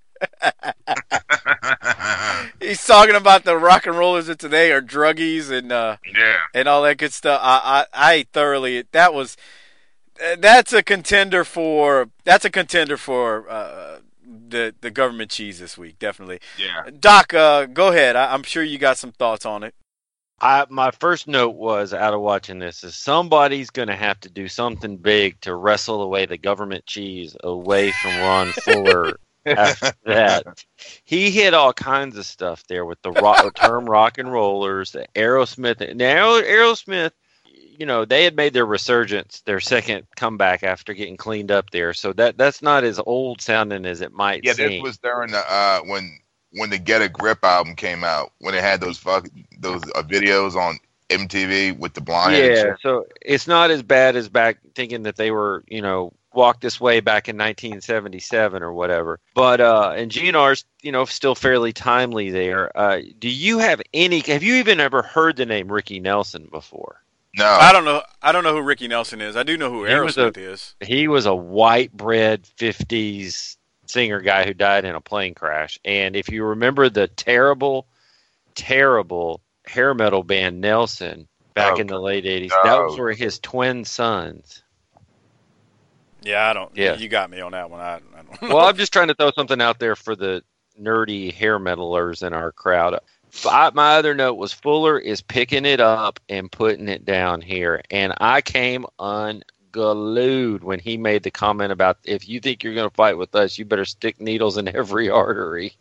He's talking about the rock and rollers of today are druggies and uh, yeah, and all that good stuff. I, I I thoroughly that was that's a contender for that's a contender for uh, the the government cheese this week, definitely. Yeah, Doc, uh, go ahead. I, I'm sure you got some thoughts on it. I, my first note was out of watching this is somebody's going to have to do something big to wrestle away the government cheese away from Ron Fuller. After that, he hit all kinds of stuff there with the rock, term rock and rollers, the Aerosmith. Now, Aerosmith, you know, they had made their resurgence, their second comeback after getting cleaned up there. So that that's not as old sounding as it might yeah, seem. this was during the uh, when when the Get a Grip album came out, when they had those fuck those uh, videos on M T V with the blonde. Yeah, so it's not as bad as back thinking that they were, you know, walked this way back in nineteen seventy-seven or whatever. But uh, and G N R's, you know, still fairly timely there. Uh, do you have any? Have you even ever heard the name Ricky Nelson before? No, I don't know. I don't know who Ricky Nelson is. I do know who He was Aerosmith a- is. He was a white bread fifties singer guy who died in a plane crash. And if you remember the terrible, terrible hair metal band Nelson back Oh, in the late eighties, no. that was where his twin sons. Yeah, I don't. Yeah. You got me on that one. I, I don't know. Well, I'm just trying to throw something out there for the nerdy hair metalers in our crowd. I, my other note was Fuller is picking it up and putting it down here. And I came unglued when he made the comment about, if you think you're going to fight with us, you better stick needles in every artery.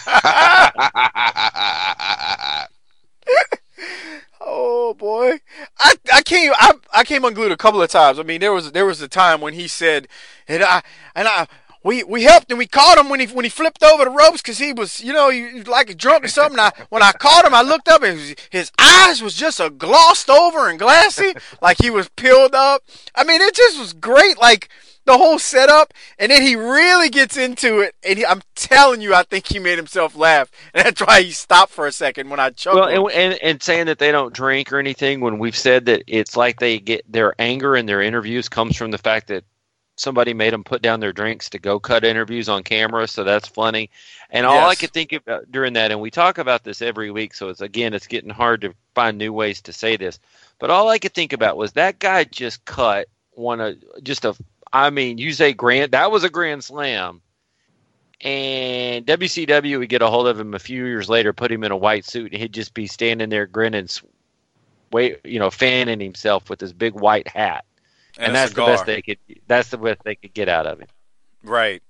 Oh boy, I I came I I came unglued a couple of times. I mean, there was there was a time when he said, and I and I we we helped and we caught him when he when he flipped over the ropes because he was you know he was like drunk or something. I, when I caught him, I looked up and his, his eyes was just a glossed over and glassy, like he was peeled up. I mean, it just was great, like the whole setup, and then he really gets into it, and he, I'm telling you, I think he made himself laugh, and that's why he stopped for a second when I chuckled. Well, and, and and saying that they don't drink or anything, when we've said that it's like they get their anger in their interviews comes from the fact that somebody made them put down their drinks to go cut interviews on camera, so that's funny. And all I Yes. could think about during that, and we talk about this every week, so it's again, it's getting hard to find new ways to say this, but all I could think about was that guy just cut one of just a. I mean, you say grand, that was a grand slam. And W C W would get a hold of him a few years later, put him in a white suit, and he'd just be standing there grinning, s- wait, you know, fanning himself with his big white hat. And, And a that's cigar. the best they could. That's the best they could get out of him. Right.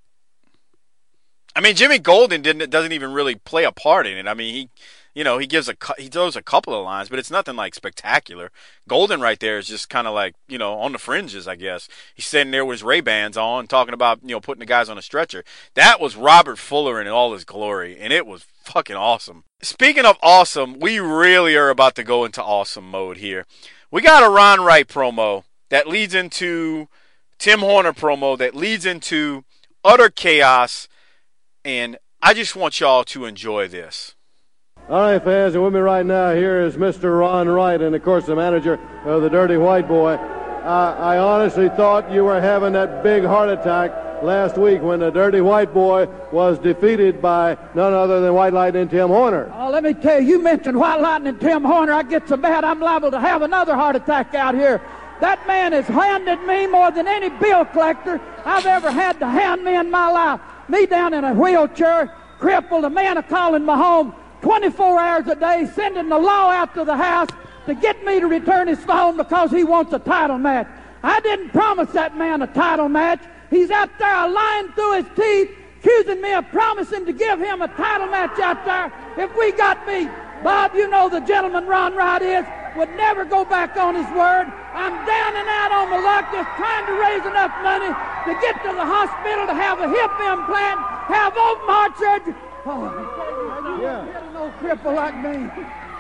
I mean, Jimmy Golden didn't doesn't even really play a part in it. I mean, he, you know, he gives a cou- he throws a couple of lines, but it's nothing like spectacular. Golden right there is just kind of like, you know, on the fringes, I guess. He's sitting there with his Ray-Bans on, talking about, you know, putting the guys on a stretcher. That was Robert Fuller in all his glory, and it was fucking awesome. Speaking of awesome, we really are about to go into awesome mode here. We got a Ron Wright promo that leads into Tim Horner promo that leads into utter chaos, and I just want y'all to enjoy this. All right, fans, and with me right now here is Mister Ron Wright, and of course the manager of the Dirty White Boy. Uh, I honestly thought you were having that big heart attack last week when the Dirty White Boy was defeated by none other than White Lightning Tim Horner. Oh, let me tell you, you mentioned White Lightning and Tim Horner. I get so bad I'm liable to have another heart attack out here. That man has handed me more than any bill collector I've ever had to hand me in my life. Me down in a wheelchair, crippled, a man a calling my home twenty-four hours a day, sending the law out to the house to get me to return his phone because he wants a title match. I didn't promise that man a title match. He's out there lying through his teeth, accusing me of promising to give him a title match out there if we got beat. Bob, you know the gentleman Ron Wright is, would never go back on his word. I'm down and out on my luck just trying to raise enough money to get to the hospital to have a hip implant, have open heart surgery. Oh, you Yeah. get an old cripple like me.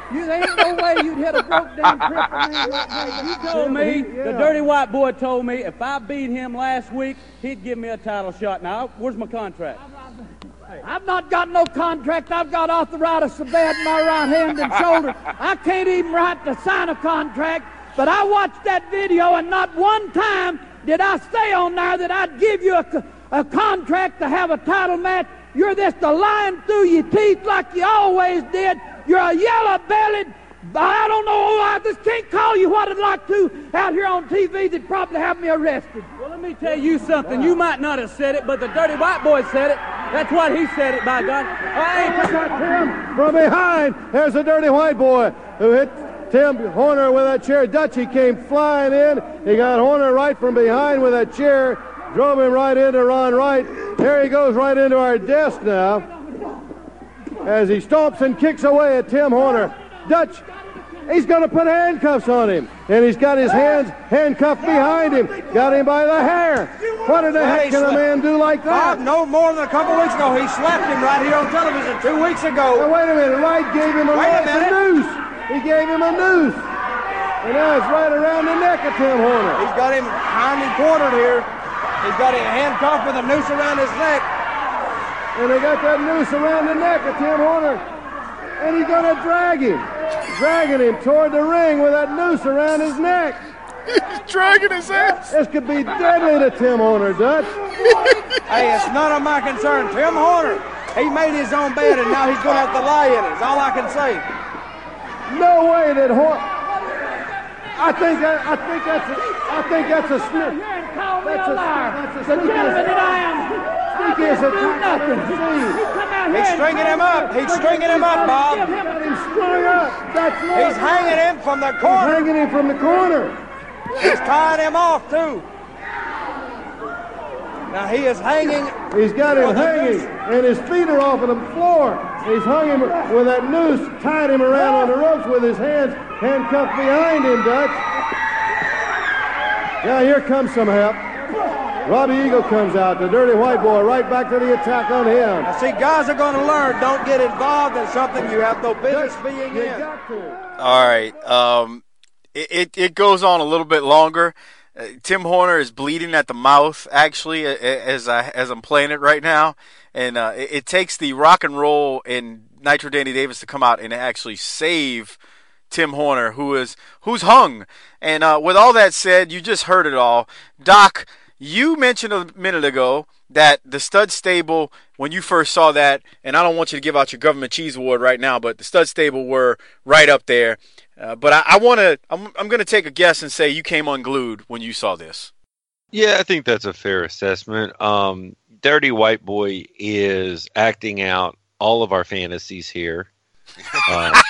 You, there ain't no way you'd hit a broke down cripple man like that. You told me, the dirty white boy told me, if I beat him last week, he'd give me a title shot. Now, where's my contract? I've not got no contract. I've got arthritis so bad in my right hand and shoulder. I can't even write to sign a contract. But I watched that video, and not one time did I say on there that I'd give you a, a contract to have a title match. You're this the lying through your teeth like you always did. You're a yellow-bellied, I don't know, I just can't call you what I'd like to out here on T V. They'd probably have me arrested. Well, let me tell you something. You might not have said it, but the dirty white boy said it. That's what he said it, by God. Hey, Tim from behind. There's the dirty white boy who hit Tim Horner with a chair. Dutchie came flying in. He got Horner right from behind with a chair. Drove him right into Ron Wright. There he goes right into our desk now as he stomps and kicks away at Tim Horner. Dutch, he's going to put handcuffs on him. And he's got his hands handcuffed behind him. Got him by the hair. What in the heck can a man do like that? Bob, no more than a couple weeks ago, he slapped him right here on television two weeks ago. Now, wait a minute. Wright gave him a, Wait a a minute. noose. He gave him a noose. And now it's right around the neck of Tim Horner. He's got him behind him cornered here. He's got him handcuffed with a noose around his neck. And they got that noose around the neck of Tim Horner. And he's going to drag him. Dragging him toward the ring with that noose around his neck. He's dragging his ass. This could be deadly to Tim Horner, Dutch. Hey, it's none of my concern. Tim Horner, he made his own bed, and now he's going to have to lie in it. That's all I can say. No way that Horner. I think that, I think that's a, I think that's a sneak. Call me That's a a- liar. that's a The sneaky- gentleman that I am. Sneakiest I can't do attack I've nothing. ever seen. He come out here He's and stringing call him me up. a- He's stringing him up, Bob. Give him a- Got him strung up. That's more. He's hanging him from the He's corner. hanging him from the corner. He's tying him off, too. Now, he is hanging. He's got him hanging, and his feet are off of the floor. He's hung him with that noose, tied him around on the ropes with his hands handcuffed behind him, Dutch. Now here comes some help. Robbie Eagle comes out, the dirty white boy, right back to the attack on him. Now, see, guys are going to learn. Don't get involved in something you have no business being You in. got to. All right. Um, it, it, it goes on a little bit longer. Uh, Tim Horner is bleeding at the mouth, actually, a- a- as I as I'm playing it right now, and uh, it, it takes the Rock and Roll and Nitro Danny Davis to come out and actually save Tim Horner, who is who's hung. And uh, with all that said, you just heard it all, Doc. You mentioned a minute ago that the Stud Stable, when you first saw that, and I don't want you to give out your government cheese award right now, but the Stud Stable were right up there. Uh, but I, I want to, I'm, I'm going to take a guess and say you came unglued when you saw this. Yeah, I think that's a fair assessment. Um, Dirty White Boy is acting out all of our fantasies here. Uh,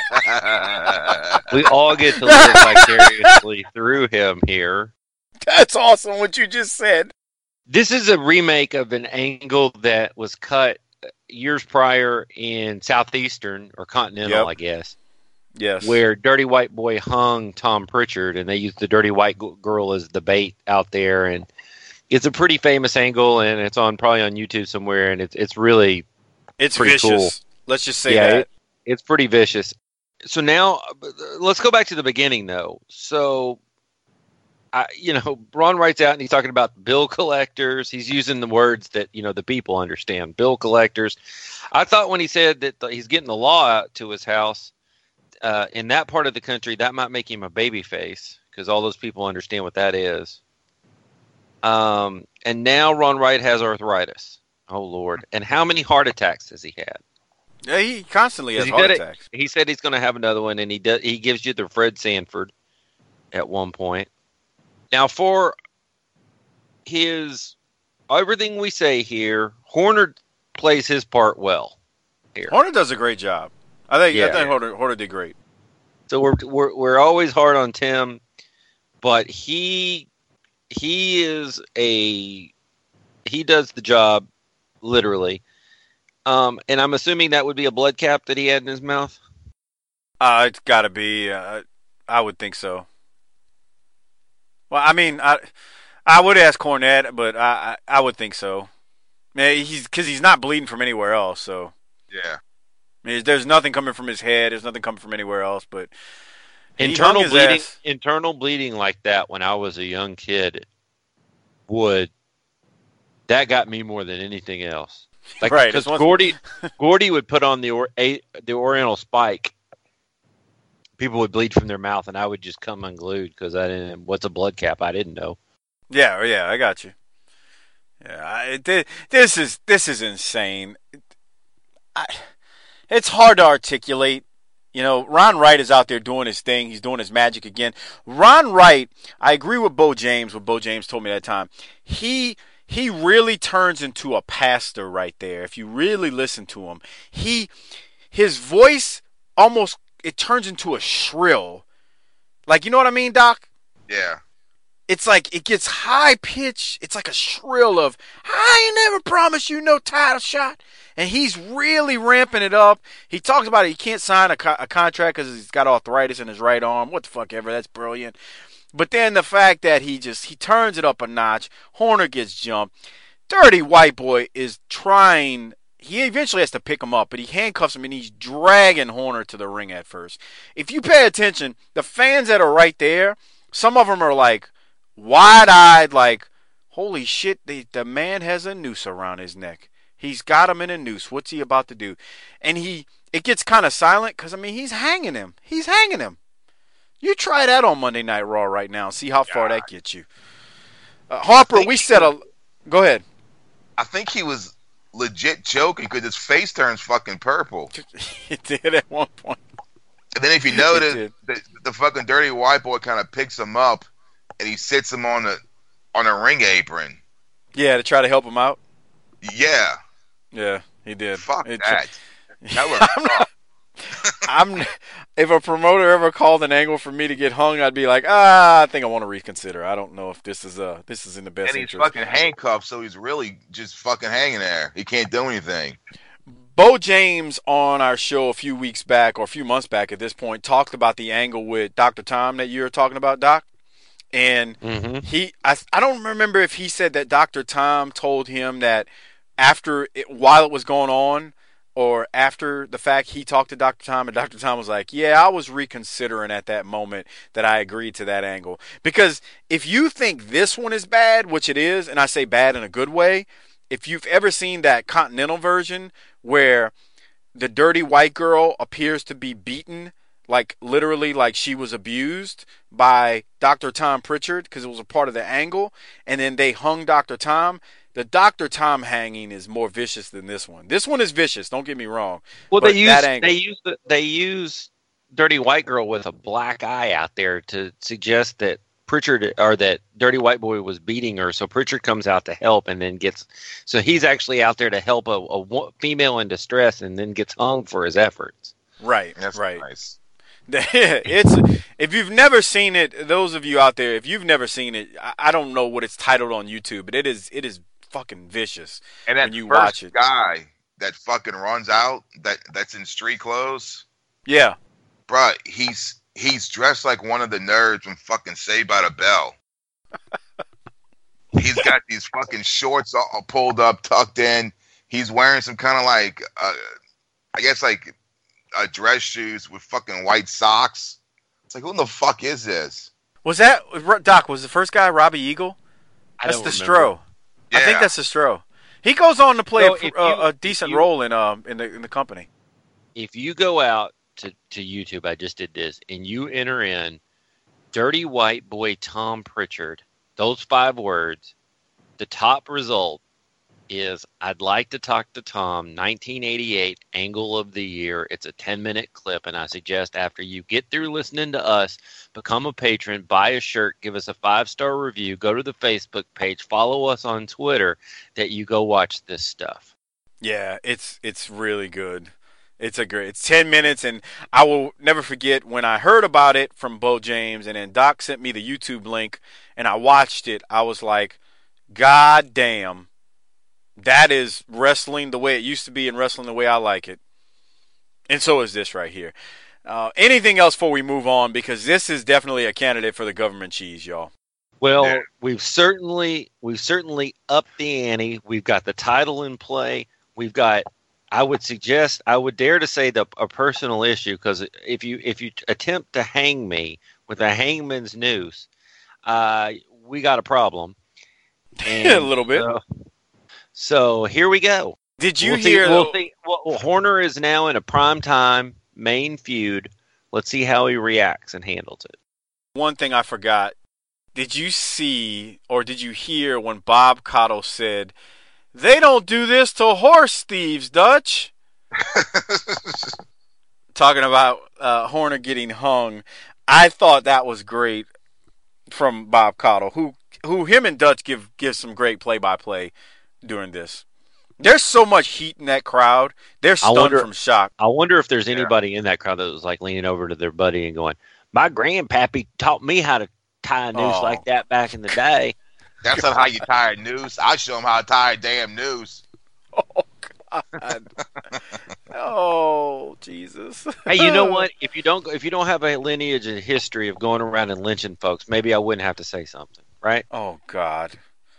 we all get to live vicariously through him here. That's awesome what you just said. This is a remake of an angle that was cut years prior in Southeastern or Continental, Yep. I guess. Yes. Where Dirty White Boy hung Tom Pritchard, and they used the Dirty White g- Girl as the bait out there, and it's a pretty famous angle, and it's on probably on YouTube somewhere, and it's it's really It's pretty vicious. cool. Let's just say yeah, that. it, it's pretty vicious. So now uh, let's go back to the beginning, though. So, I, you know, Ron writes out, and he's talking about bill collectors. He's using the words that you know the people understand. Bill collectors. I thought when he said that the, he's getting the law out to his house. Uh, in that part of the country, that might make him a baby face because all those people understand what that is. Um, and now Ron Wright has arthritis. Oh, Lord. And how many heart attacks has he had? Yeah, he constantly has He heart did it- attacks. He said he's going to have another one, and he does, he gives you the Fred Sanford at one point. Now, for his everything we say here, Horner plays his part well here. Horner does a great job. I think I Yeah. think Horner, Horner did great. So we're we're we're always hard on Tim, but he he is a he does the job literally. Um, and I'm assuming that would be a blood cap that he had in his mouth. Uh, it's got to be. Uh, I would think so. Well, I mean, I I would ask Cornette, but I I, I would think so. Man, he's because he's not bleeding from anywhere else. So Yeah. There's nothing coming from his head. There's nothing coming from anywhere else. But internal bleeding, ass. internal bleeding like that when I was a young kid would that got me more than anything else. Like, right, because Gordy, Gordy would put on the or, a, the Oriental Spike. People would bleed from their mouth, and I would just come unglued because I didn't. What's a blood cap? I didn't know. Yeah, yeah, I got you. Yeah, I, this is this is insane. I, it's hard to articulate. You know, Ron Wright is out there doing his thing. He's doing his magic again. Ron Wright, I agree with Bo James. What Bo James told me that time. He. He really turns into a pastor right there. If you really listen to him, he, his voice almost, it turns into a shrill. Like, you know what I mean, Doc? Yeah. It's like, it gets high pitched. It's like a shrill of, I ain't never promised you no title shot. And he's really ramping it up. He talks about it. He can't sign a, co- a contract because he's got arthritis in his right arm. What the fuck ever. That's brilliant. But then the fact that he just, he turns it up a notch. Horner gets jumped. Dirty White Boy is trying, he eventually has to pick him up, but he handcuffs him and he's dragging Horner to the ring at first. If you pay attention, the fans that are right there, some of them are like wide-eyed, like, holy shit, the, the man has a noose around his neck. He's got him in a noose. What's he about to do? And he, it gets kind of silent because, I mean, he's hanging him. He's hanging him. You try that on Monday Night Raw right now and see how far that gets you. Uh, Harper, we said a... Go ahead. I think he was legit joking because his face turns fucking purple. He did at one point. And then if you notice, the, the fucking Dirty White Boy kind of picks him up and he sits him on the on a ring apron. Yeah, to try to help him out? Yeah. Yeah, he did. Fuck it, that. That was rough. I'm if a promoter ever called an angle for me to get hung, I'd be like, ah, I think I want to reconsider. I don't know if this is uh this is in the best and he's interest. fucking handcuffed, so he's really just fucking hanging there. He can't do anything. Bo James on our show a few weeks back, or a few months back at this point, talked about the angle with Doctor Tom that you were talking about, Doc. And mm-hmm. he, I, I don't remember if he said that Doctor Tom told him that after, it, while it was going on, or after the fact he talked to Doctor Tom, and Doctor Tom was like, yeah, I was reconsidering at that moment that I agreed to that angle. Because if you think this one is bad, which it is, and I say bad in a good way, if you've ever seen that Continental version where the dirty white girl appears to be beaten, like literally like she was abused by Doctor Tom Pritchard because it was a part of the angle, and then they hung Doctor Tom, the Doctor Tom hanging is more vicious than this one. This one is vicious, don't get me wrong. Well, they use they use the, they use Dirty White Girl with a black eye out there to suggest that Pritchard or that Dirty White Boy was beating her, so Pritchard comes out to help and then gets so he's actually out there to help a, a female in distress and then gets hung for his efforts. Right, That's right. Nice. It's if you've never seen it, those of you out there, if you've never seen it, I, I don't know what it's titled on YouTube, but it is it is fucking vicious. And that when you first watch it. guy that fucking runs out, that that's in street clothes. Yeah, bruh, he's he's dressed like one of the nerds from fucking Saved by the Bell. He's got these fucking shorts all pulled up, tucked in. He's wearing some kind of like, uh, I guess like, uh, dress shoes with fucking white socks. It's like, who the fuck is this? Was that Doc? Was the first guy Robbie Eagle? I That's don't the remember. Stro. I think that's the Stro. He goes on to play So a, if a, you- a decent if you- role in um in the in the company. If you go out to, to YouTube, I just did this, and you enter in Dirty White Boy Tom Pritchard, those five words, the top result is I'd like to talk to Tom, nineteen eighty-eight, Angle of the Year. It's a ten-minute clip, and I suggest after you get through listening to us, become a patron, buy a shirt, give us a five-star review, go to the Facebook page, follow us on Twitter, that you go watch this stuff. Yeah, it's it's really good. It's a great. It's ten minutes, and I will never forget when I heard about it from Bo James, and then Doc sent me the YouTube link, and I watched it. I was like, God damn. That is wrestling the way it used to be and wrestling the way I like it. And so is this right here. Uh, anything else before we move on? Because this is definitely a candidate for the government cheese, y'all. Well, Yeah. we've certainly we've certainly upped the ante. We've got the title in play. We've got I would suggest, I would dare to say the a personal issue, because if you if you attempt to hang me with a hangman's noose, uh, we got a problem. And a little bit. So, so here we go. Did you we'll hear? See, we'll see, well, Horner is now in a primetime main feud. Let's see how he reacts and handles it. One thing I forgot. Did you see or did you hear when Bob Caudle said, "They don't do this to horse thieves, Dutch"? Talking about uh, Horner getting hung. I thought that was great from Bob Caudle, who who him and Dutch give give some great play-by-play during this. There's so much heat in that crowd. They're stunned wonder, from shock. I wonder if there's anybody in that crowd that was like leaning over to their buddy and going, "My grandpappy taught me how to tie a noose Oh. like that back in the day." That's not how you tie a noose. I'll show them how to tie a damn noose. Oh, God. Oh, Jesus. Hey, you know what? If you don't, if you don't have a lineage and history of going around and lynching folks, maybe I wouldn't have to say something, right? Oh, God.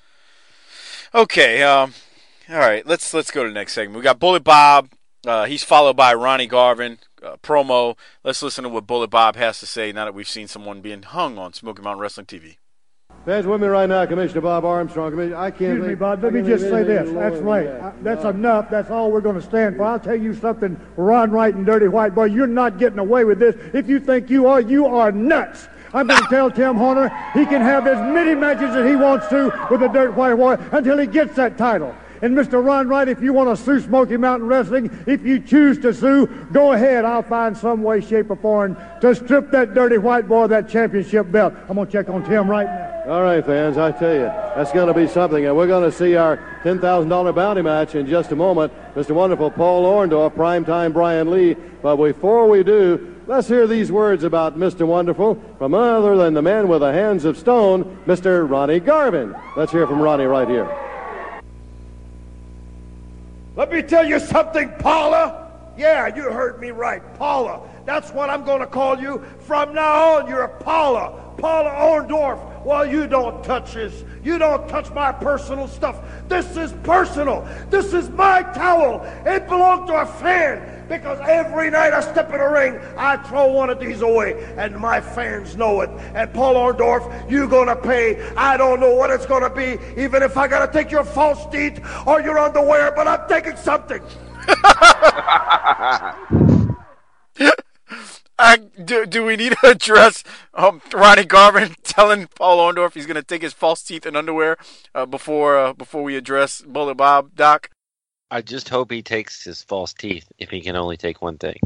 Okay, um, all right, let's let's go to the next segment. We got Bullet Bob. Uh, he's followed by Ronnie Garvin, uh, promo. Let's listen to what Bullet Bob has to say now that we've seen someone being hung on Smoky Mountain Wrestling T V. Fans with me right now, Commissioner Bob Armstrong. Commissioner, I can't. Excuse me, leave- Bob. I Let me can't just leave say anything this. lower That's than right. that. Uh, That's Uh, enough. That's all we're going to stand for. I'll tell you something, Ron Wright and Dirty White Boy. You're not getting away with this. If you think you are, you are nuts. I'm going to tell Tim Horner he can have as many matches as he wants to with the Dirt White Boy until he gets that title. And Mister Ron Wright, if you want to sue Smoky Mountain Wrestling, if you choose to sue, go ahead. I'll find some way, shape, or form to strip that Dirty White Boy of that championship belt. I'm going to check on Tim right now. All right, fans, I tell you, that's going to be something. And we're going to see our ten thousand dollars bounty match in just a moment. Mister Wonderful Paul Orndorff, primetime Brian Lee. But before we do, let's hear these words about Mister Wonderful from none other than the man with the hands of stone, Mister Ronnie Garvin. Let's hear from Ronnie right here. Let me tell you something, Paula. Yeah, you heard me right, Paula. That's what I'm going to call you. From now on, you're Paula. Paula Orndorff. Well, you don't touch this. You don't touch my personal stuff. This is personal. This is my towel. It belonged to a fan. Because every night I step in a ring, I throw one of these away. And my fans know it. And Paul Orndorff, you're going to pay. I don't know what it's going to be. Even if I got to take your false teeth or your underwear. But I'm taking something. I, do, do we need to address um, Ronnie Garvin telling Paul Orndorff he's going to take his false teeth and underwear uh, before uh, before we address Bullet Bob, Doc? I just hope he takes his false teeth if he can only take one thing.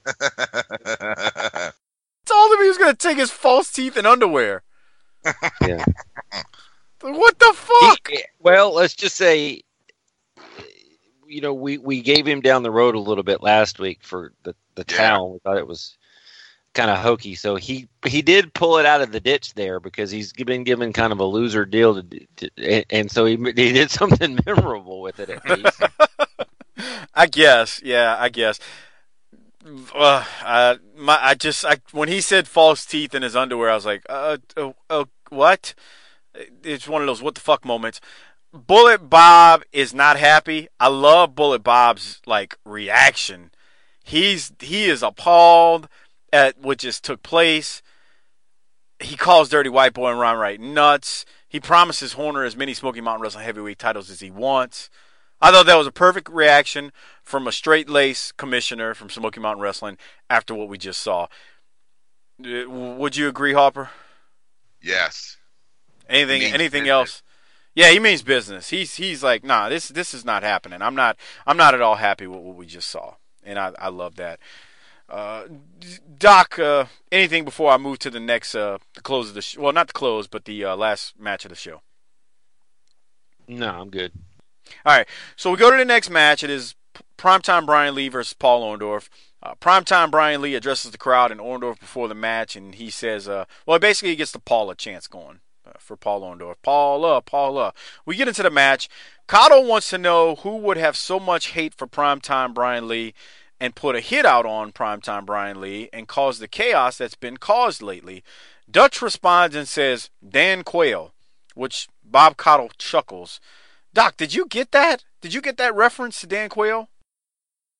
Told him he was going to take his false teeth and underwear. Yeah. What the fuck? He, well, let's just say, you know, we, we gave him down the road a little bit last week for the, the Yeah. towel. We thought it was kind of hokey. So he he did pull it out of the ditch there because he's been given kind of a loser deal. To, to and so he, he did something memorable with it at least. I guess, yeah, I guess. Uh, uh, my, I just, I, when he said false teeth in his underwear, I was like, uh, uh, uh, what? It's one of those what the fuck moments. Bullet Bob is not happy. I love Bullet Bob's like reaction. He's he is appalled at what just took place. He calls Dirty White Boy and Ron Wright nuts. He promises Horner as many Smoky Mountain Wrestling heavyweight titles as he wants. I thought that was a perfect reaction from a straight-laced commissioner from Smoky Mountain Wrestling after what we just saw. Uh, Would you agree, Hopper? Yes. Anything He means anything business. else? Yeah, he means business. He's he's like, nah, this this is not happening. I'm not I'm not at all happy with what we just saw, and I I love that. Uh, Doc, uh, anything before I move to the next uh the close of the sh- well, not the close, but the uh, last match of the show. No, I'm good. All right, so we go to the next match. It is Primetime Brian Lee versus Paul Orndorff. Uh, Primetime Brian Lee addresses the crowd and Orndorff before the match, and he says, uh, well, basically he gets the Paula chance going uh, for Paul Orndorff. Paula, Paula. We get into the match. Caudle wants to know who would have so much hate for Primetime Brian Lee and put a hit out on Primetime Brian Lee and cause the chaos that's been caused lately. Dutch responds and says, Dan Quayle, which Bob Caudle chuckles. Doc, did you get that? Did you get that reference to Dan Quayle?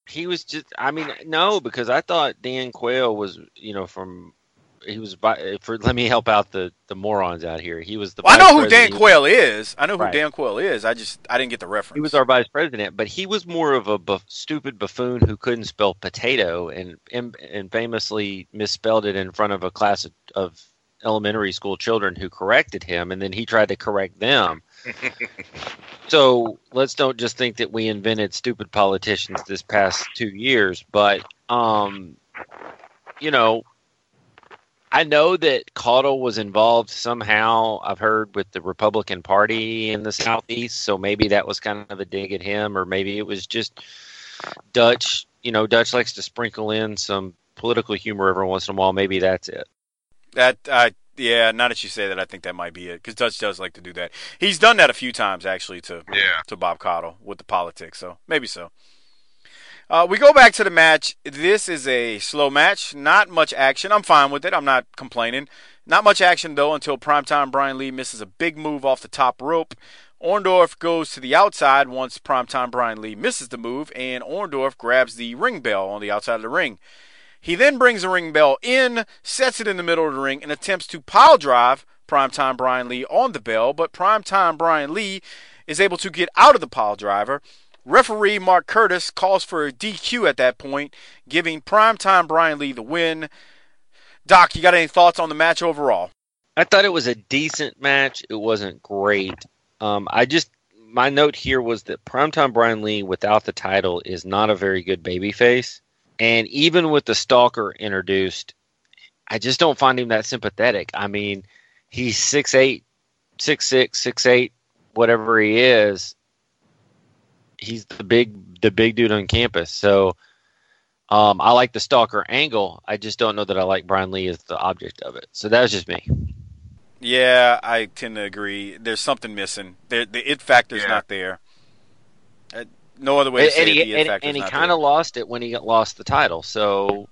he was just. I mean, no, because I thought Dan Quayle was, you know, from. He was by, for. Let me help out the, the morons out here. He was the. Well, I know who president. Dan Quayle is. I know who Right. Dan Quayle is. I just I didn't get the reference. He was our vice president, but he was more of a buff, stupid buffoon who couldn't spell potato and, and and famously misspelled it in front of a class of, of elementary school children who corrected him, and then he tried to correct them. So let's don't just think that we invented stupid politicians this past two years, but um, you know. I know that Caudle was involved somehow, I've heard, with the Republican Party in the Southeast, so maybe that was kind of a dig at him, or maybe it was just Dutch. You know, Dutch likes to sprinkle in some political humor every once in a while. Maybe that's it. That, uh, yeah, now that you say that, I think that might be it, because Dutch does like to do that. He's done that a few times, actually, to, Yeah. to Bob Caudle with the politics, so maybe so. Uh, we go back to the match. This is a slow match. Not much action. I'm fine with it. I'm not complaining. Not much action, though, until Primetime Brian Lee misses a big move off the top rope. Orndorff goes to the outside once Primetime Brian Lee misses the move, and Orndorff grabs the ring bell on the outside of the ring. He then brings the ring bell in, sets it in the middle of the ring, and attempts to pile drive Primetime Brian Lee on the bell, but Primetime Brian Lee is able to get out of the pile driver. Referee Mark Curtis calls for a D Q at that point, giving Primetime Brian Lee the win. Doc, you got any thoughts on the match overall? I thought it was a decent match. It wasn't great. Um, I just my note here was that Primetime Brian Lee without the title is not a very good babyface, and even with the Stalker introduced, I just don't find him that sympathetic. I mean, he's six eight, six six, six eight, whatever he is. He's the big the big dude on campus. So um, I like the Stalker angle. I just don't know that I like Brian Lee as the object of it. So that was just me. Yeah, I tend to agree. There's something missing. There, the it factor's Yeah. not there. Uh, no other way to And, say and it, he, the it and, factor's and he not kind of there. lost it when he got lost the title. So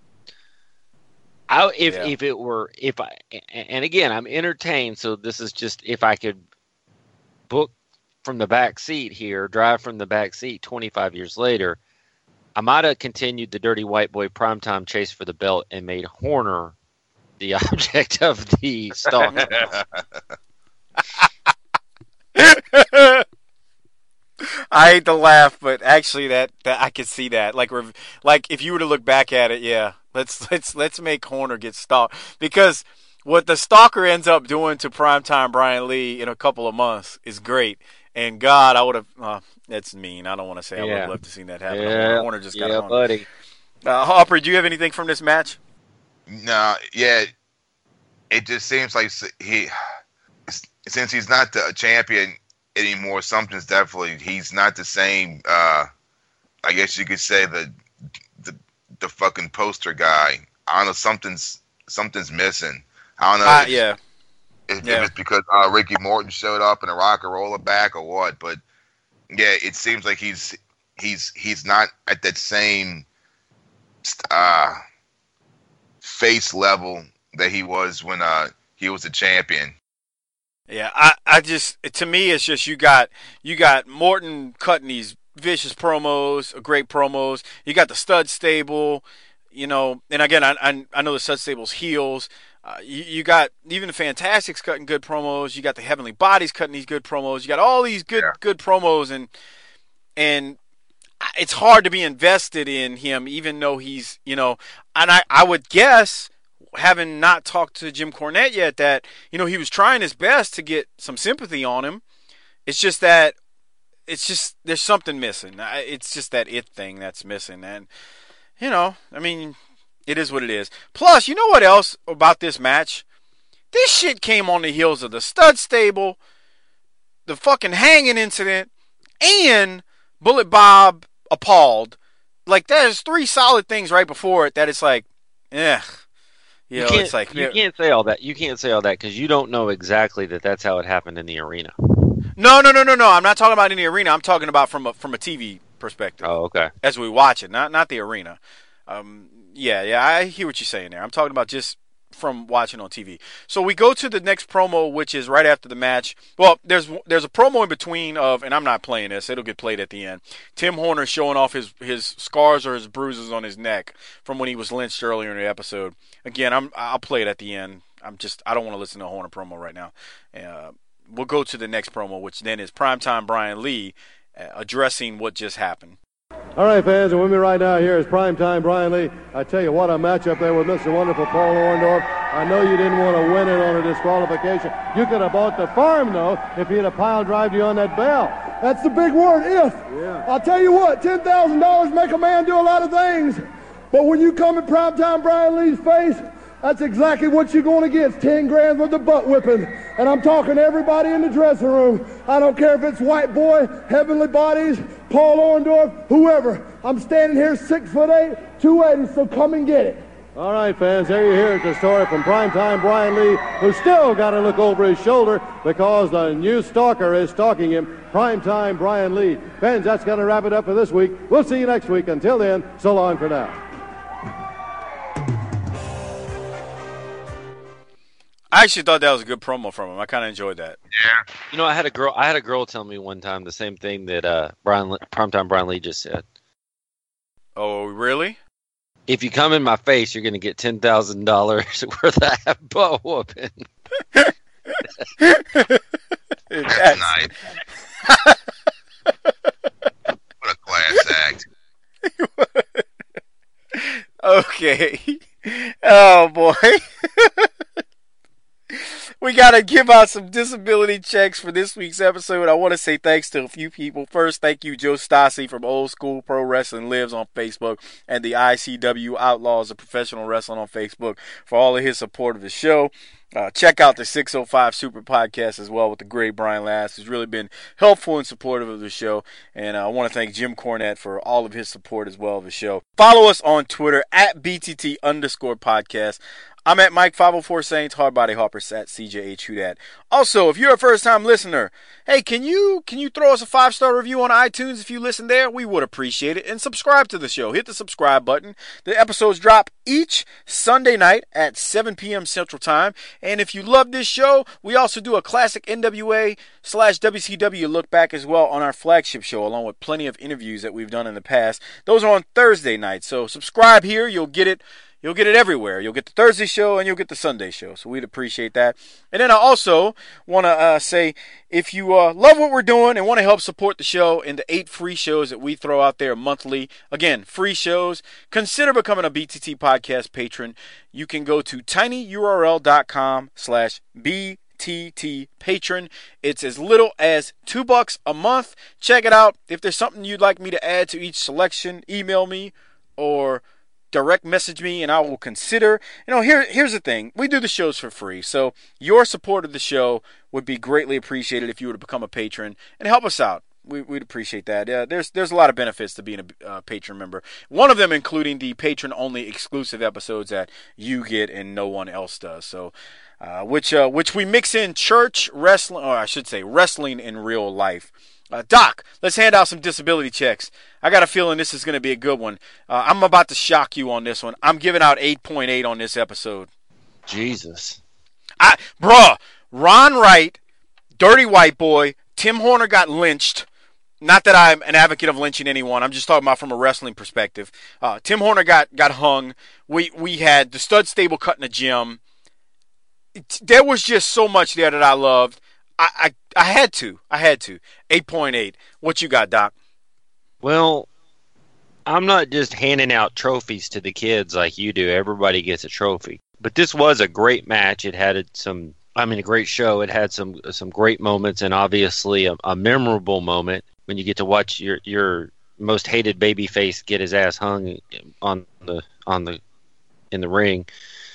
I, if Yeah. if it were if I and again I'm entertained. So this is just if I could book from the back seat here, drive from the back seat twenty-five years later, I might have continued the Dirty White Boy primetime chase for the belt and made Horner the object of the Stalker. I hate to laugh, but actually, that, that I could see that. Like, rev- like if you were to look back at it, yeah, let's let's let's make Horner get stalked, because what the Stalker ends up doing to Primetime Brian Lee in a couple of months is great. And God, I would have. Uh, that's mean. I don't want to say I would Yeah. have loved to see that happen. Yeah, Horner just got yeah, on. buddy. Uh, Hopper, do you have anything from this match? No, yeah, it just seems like s- he, since he's not the champion anymore, something's definitely he's not the same. Uh, I guess you could say the the the fucking poster guy. I don't know, something's something's missing. I don't know. Uh, if, yeah. if, Yeah. if it's because uh, Ricky Morton showed up and a rock and roller back or what, but yeah, it seems like he's he's he's not at that same uh, face level that he was when uh, he was a champion. Yeah, I, I just to me it's just you got you got Morton cutting these vicious promos, great promos. You got the Stud Stable, you know, and again I I, I know the Stud Stable's heels. Uh, you, you got even the Fantastics cutting good promos. You got the Heavenly Bodies cutting these good promos. You got all these good Yeah. good promos, and and it's hard to be invested in him, even though he's you know. And I I would guess, having not talked to Jim Cornette yet, that you know he was trying his best to get some sympathy on him. It's just that it's just there's something missing. I- It's just that it thing that's missing, and you know, I mean, it is what it is. Plus, you know what else about this match? This shit came on the heels of the Stud Stable, the fucking hanging incident, and Bullet Bob appalled. Like there's three solid things right before it that it's like, eh. You, You know, can't, it's like you can't say all that. You can't say all that because you don't know exactly that that's how it happened in the arena. no, no, no, no, no. I'm not talking about in the arena. I'm talking about from a from a T V perspective. Oh, okay. As we watch it, not not the arena. Um, yeah, yeah, I hear what you're saying there. I'm talking about just from watching on T V. So we go to the next promo, which is right after the match. Well, there's there's a promo in between of, and I'm not playing this. It'll get played at the end. Tim Horner showing off his his scars or his bruises on his neck from when he was lynched earlier in the episode. Again, I'm I'll play it at the end. I'm just I don't want to listen to a Horner promo right now. Uh, we'll go to the next promo, which then is Primetime Brian Lee uh, addressing what just happened. All right, fans, and with me right now here is Primetime Brian Lee. I tell you what, a matchup there with Mister Wonderful Paul Orndorff. I know you didn't want to win it on a disqualification. You could have bought the farm, though, if he'd have pile drived you on that bell. That's the big word, if. Yeah. I'll tell you what, ten thousand dollars make a man do a lot of things. But when you come in Primetime Brian Lee's face, that's exactly what you're going to get. It's ten grand worth of butt whipping. And I'm talking to everybody in the dressing room. I don't care if it's White Boy, Heavenly Bodies, Paul Orndorff, whoever. I'm standing here six foot eight, two eighty, so come and get it. All right, fans, there you hear the story from Primetime Brian Lee, who's still got to look over his shoulder because the new stalker is stalking him. Primetime Brian Lee. Fans, that's going to wrap it up for this week. We'll see you next week. Until then, so long for now. I actually thought that was a good promo from him. I kind of enjoyed that. Yeah. You know, I had a girl. I had a girl tell me one time the same thing that uh, Brian Primetime Brian Lee just said. Oh, really? If you come in my face, you're going to get ten thousand dollars worth of butt whooping. That's nice. What a class act. Okay. Oh, boy. We got to give out some disability checks for this week's episode. I want to say thanks to a few people. First, thank you, Joe Stassi from Old School Pro Wrestling Lives on Facebook and the I C W Outlaws of Professional Wrestling on Facebook for all of his support of the show. Uh, check out the six oh five Super Podcast as well with the great Brian Last, who's really been helpful and supportive of the show. And uh, I want to thank Jim Cornette for all of his support as well of the show. Follow us on Twitter at B T T underscore podcast. I'm at Mike five oh four Saints, Hardbody Hoppers at C J H. Who dat. Also, if you're a first-time listener, hey, can you can you throw us a five-star review on iTunes if you listen there? We would appreciate it. And subscribe to the show. Hit the subscribe button. The episodes drop each Sunday night at seven p.m. Central Time. And if you love this show, we also do a classic N W A slash W C W look back as well on our flagship show, along with plenty of interviews that we've done in the past. Those are on Thursday nights. So subscribe here. You'll get it. You'll get it everywhere. You'll get the Thursday show and you'll get the Sunday show. So we'd appreciate that. And then I also want to uh, say, if you uh, love what we're doing and want to help support the show and the eight free shows that we throw out there monthly, again, free shows, consider becoming a B T T Podcast patron. You can go to tinyurl.com slash B T T patron. It's as little as two bucks a month. Check it out. If there's something you'd like me to add to each selection, email me or direct message me and I will consider. You know, here here's the thing. We do the shows for free. So your support of the show would be greatly appreciated if you were to become a patron and help us out. We, we'd appreciate that. Uh, there's there's a lot of benefits to being a uh, patron member. One of them including the patron-only exclusive episodes that you get and no one else does. So, uh, which uh, which we mix in church, wrestling, or I should say wrestling in real life. Uh, Doc, let's hand out some disability checks. I got a feeling this is going to be a good one. Uh, I'm about to shock you on this one. I'm giving out eight point eight on this episode. Jesus. I, bruh, Ron Wright, Dirty White Boy, Tim Horner got lynched. Not that I'm an advocate of lynching anyone. I'm just talking about from a wrestling perspective. Uh, Tim Horner got, got hung. We we had the stud stable cut in the gym. It, there was just so much there that I loved. I, I I had to. I had to. eight point eight. What you got, Doc? Well, I'm not just handing out trophies to the kids like you do. Everybody gets a trophy. But this was a great match. It had some, I mean, a great show. It had some some great moments and obviously a, a memorable moment when you get to watch your your most hated babyface get his ass hung on the on the in the ring.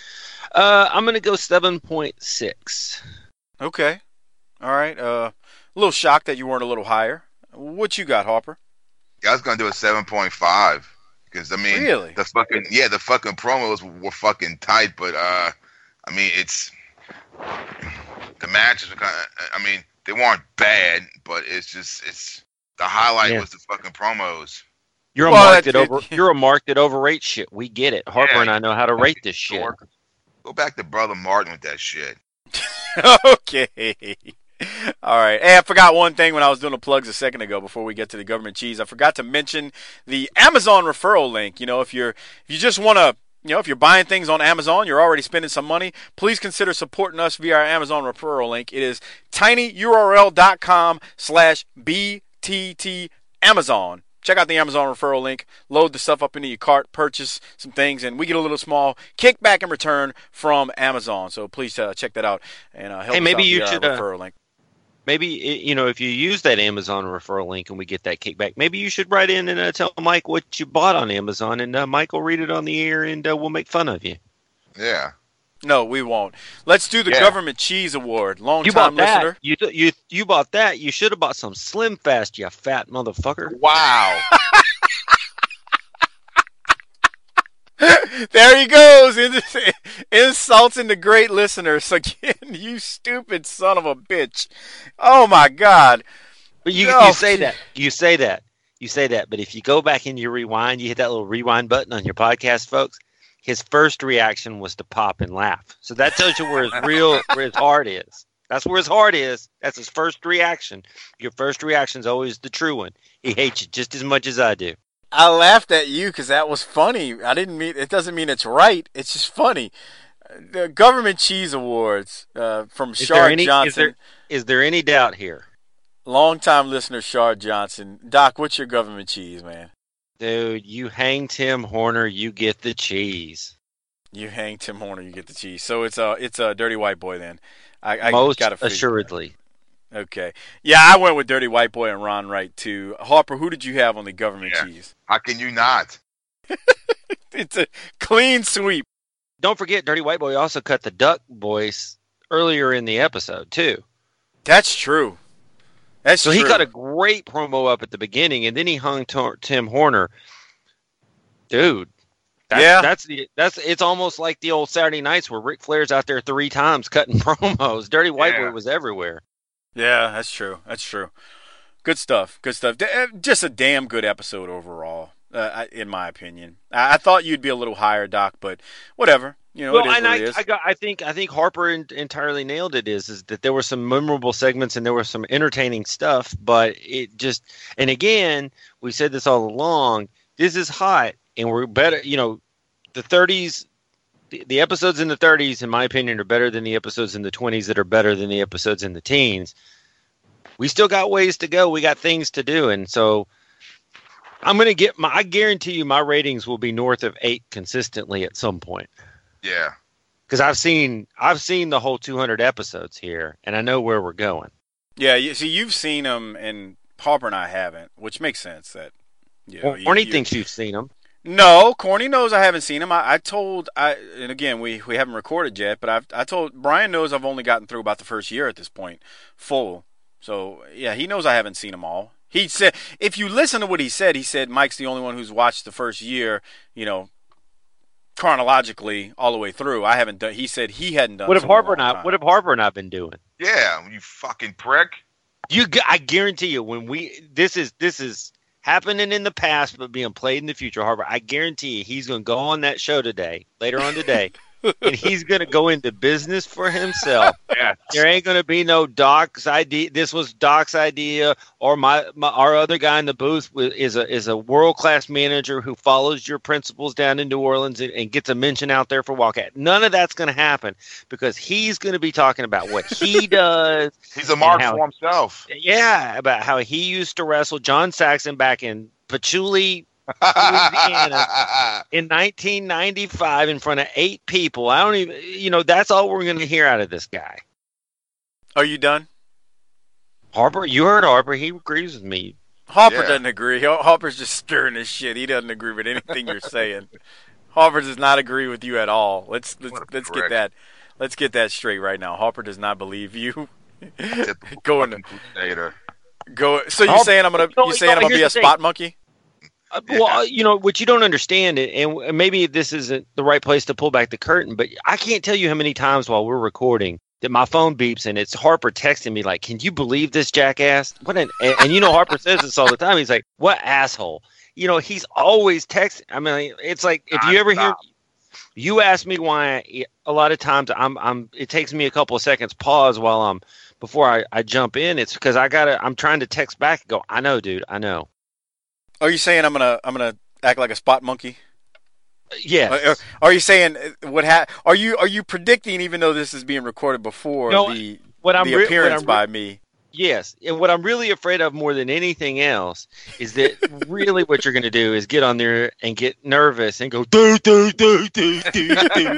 Uh, I'm gonna go seven point six. Okay. All right. Uh, a little shocked that you weren't a little higher. What you got, Harper? Yeah, I was gonna do a seven point five because I mean, really, the fucking yeah, the fucking promos were fucking tight, but uh, I mean, it's the matches are kind of. I mean, they weren't bad, but it's just it's the highlight yeah. was the fucking promos. You're a well, mark that over. You're a mark that overrates shit. We get it. Harper yeah, and I know how to rate this shit. Go back to Brother Martin with that shit. Okay. All right. Hey, I forgot one thing when I was doing the plugs a second ago before we get to the government cheese. I forgot to mention the Amazon referral link. You know, if you're if you just want to, you know, if you're buying things on Amazon, you're already spending some money, please consider supporting us via our Amazon referral link. It is tinyurl.com slash BTT Amazon. Check out the Amazon referral link, load the stuff up into your cart, purchase some things, and we get a little small kickback in return from Amazon. So please uh, check that out and uh, help hey, us maybe out you via should, our uh, referral link. Maybe, you know, if you use that Amazon referral link and we get that kickback, maybe you should write in and uh, tell Mike what you bought on Amazon, and uh, Mike will read it on the air, and uh, we'll make fun of you. Yeah. No, we won't. Let's do the Yeah. Government Cheese Award. Long You time bought that. listener. You, you, you bought that. You should have bought some Slim Fast, you fat motherfucker. Wow. There he goes. Insulting the great listeners again. You stupid son of a bitch. Oh, my God. But you, Oh, you say that. You say that. You say that. But if you go back and you rewind, you hit that little rewind button on your podcast, folks, his first reaction was to pop and laugh. So that tells you where his real, where his heart is. That's where his heart is. That's his first reaction. Your first reaction is always the true one. He hates you just as much as I do. I laughed at you because that was funny. I didn't mean it. Doesn't mean it's right. It's just funny. The Government Cheese Awards uh, from Is there Shard any, Johnson. Is there, is there any doubt here? Long-time listener Shard Johnson. Doc, what's your Government Cheese, man? Dude, you hang Tim Horner, you get the cheese. You hang Tim Horner, you get the cheese. So it's a it's a Dirty White Boy then. I, I Most gotta figure- assuredly. Okay. Yeah, I went with Dirty White Boy and Ron Wright too. Harper, who did you have on the Government Yeah. Cheese? How can you not? It's a clean sweep. Don't forget, Dirty White Boy also cut the duck voice earlier in the episode, too. That's true. That's so true. he got a great promo up at the beginning, and then he hung to- Tim Horner. Dude, that's, Yeah. that's the that's it's almost like the old Saturday nights where Ric Flair's out there three times cutting promos. Dirty White Yeah. Boy was everywhere. Yeah, that's true. That's true. Good stuff. Good stuff. D- uh, Just a damn good episode overall, uh, I- in my opinion. I-, I thought you'd be a little higher, Doc, but whatever. You know, Well, it is and what I, it is. I, got, I think I think Harper in, entirely nailed it. Is is that there were some memorable segments and there was some entertaining stuff, but it just and again we said this all along. This is hot, and we're better. You know, the thirties, the, the episodes in the thirties, in my opinion, are better than the episodes in the twenties that are better than the episodes in the teens. We still got ways to go. We got things to do, and so I'm going to get my. I guarantee you, my ratings will be north of eight consistently at some point. Yeah. Because I've seen I've seen the whole two hundred episodes here, and I know where we're going. Yeah, you see, you've seen them, and Harper and I haven't, which makes sense. That you know, Well, Horny you, you, thinks you've seen them. No, Corny knows I haven't seen him. I, I told I, and again, we, we haven't recorded yet, but I've I told Brian knows I've only gotten through about the first year at this point, full. So yeah, he knows I haven't seen them all. He said, if you listen to what he said, he said Mike's the only one who's watched the first year, you know, chronologically all the way through. I haven't done. He said he hadn't done. What have so in a Harper long and I? time. What have Harper and I been doing? Yeah, you fucking prick. You, gu- I guarantee you, when we this is this is happening in the past, but being played in the future, Harper. I guarantee you, he's going to go on that show today, later on today, and he's going to go into business for himself. Yeah. There ain't going to be no Doc's idea. This was Doc's idea, or my, my our other guy in the booth wi- is a is a world class manager who follows your principles down in New Orleans and, and gets a mention out there for Wildcat. None of that's going to happen because he's going to be talking about what he does. He's a mark how- for himself. Yeah, about how he used to wrestle John Saxon back in Patchouli, Louisiana in nineteen ninety-five in front of eight people. I don't even, you know, that's all we're going to hear out of this guy. Are you done? Harper, you heard Harper. He agrees with me. Harper Yeah. doesn't agree. Harper's just stirring his shit. He doesn't agree with anything you're saying. Harper does not agree with you at all. Let's let's What a let's prick. get that let's get that straight right now. Harper does not believe you. Typical Going fucking crusader. go. So you Harper- saying I'm gonna No, you saying no, I'm gonna be a here's the spot monkey? Uh, well, you know, what you don't understand, and maybe this isn't the right place to pull back the curtain, but I can't tell you how many times while we're recording that my phone beeps and it's Harper texting me like, "Can you believe this jackass?" What an and, and you know Harper says this all the time. He's like, "What asshole?" You know, he's always texting. I mean, it's like if you ever hear, Nonstop. You ask me why. A lot of times, I'm, I'm. It takes me a couple of seconds pause while I'm before I, I jump in. It's because I gotta. I'm trying to text back and go. I know, dude. I know. Are you saying I'm gonna I'm gonna act like a spot monkey? Yes. Are, are you saying what? Ha- are you are you predicting, even though this is being recorded before no, the what I'm the re- appearance what I'm by re- me? Yes, and what I'm really afraid of more than anything else is that really what you're going to do is get on there and get nervous and go do do do do do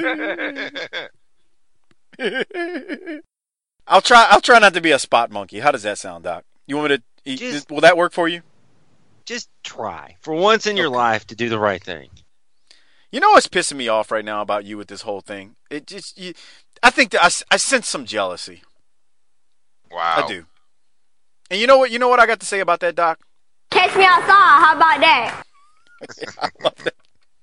do. I'll try. I'll try not to be a spot monkey. How does that sound, Doc? You want me to? Eat, just, will that work for you? Just try for once in your okay. life to do the right thing. You know what's pissing me off right now about you with this whole thing? It just, you, I think that I, I sense some jealousy. Wow. I do. And you know what? You know what I got to say about that, Doc? Catch me outside. How about that? I love that.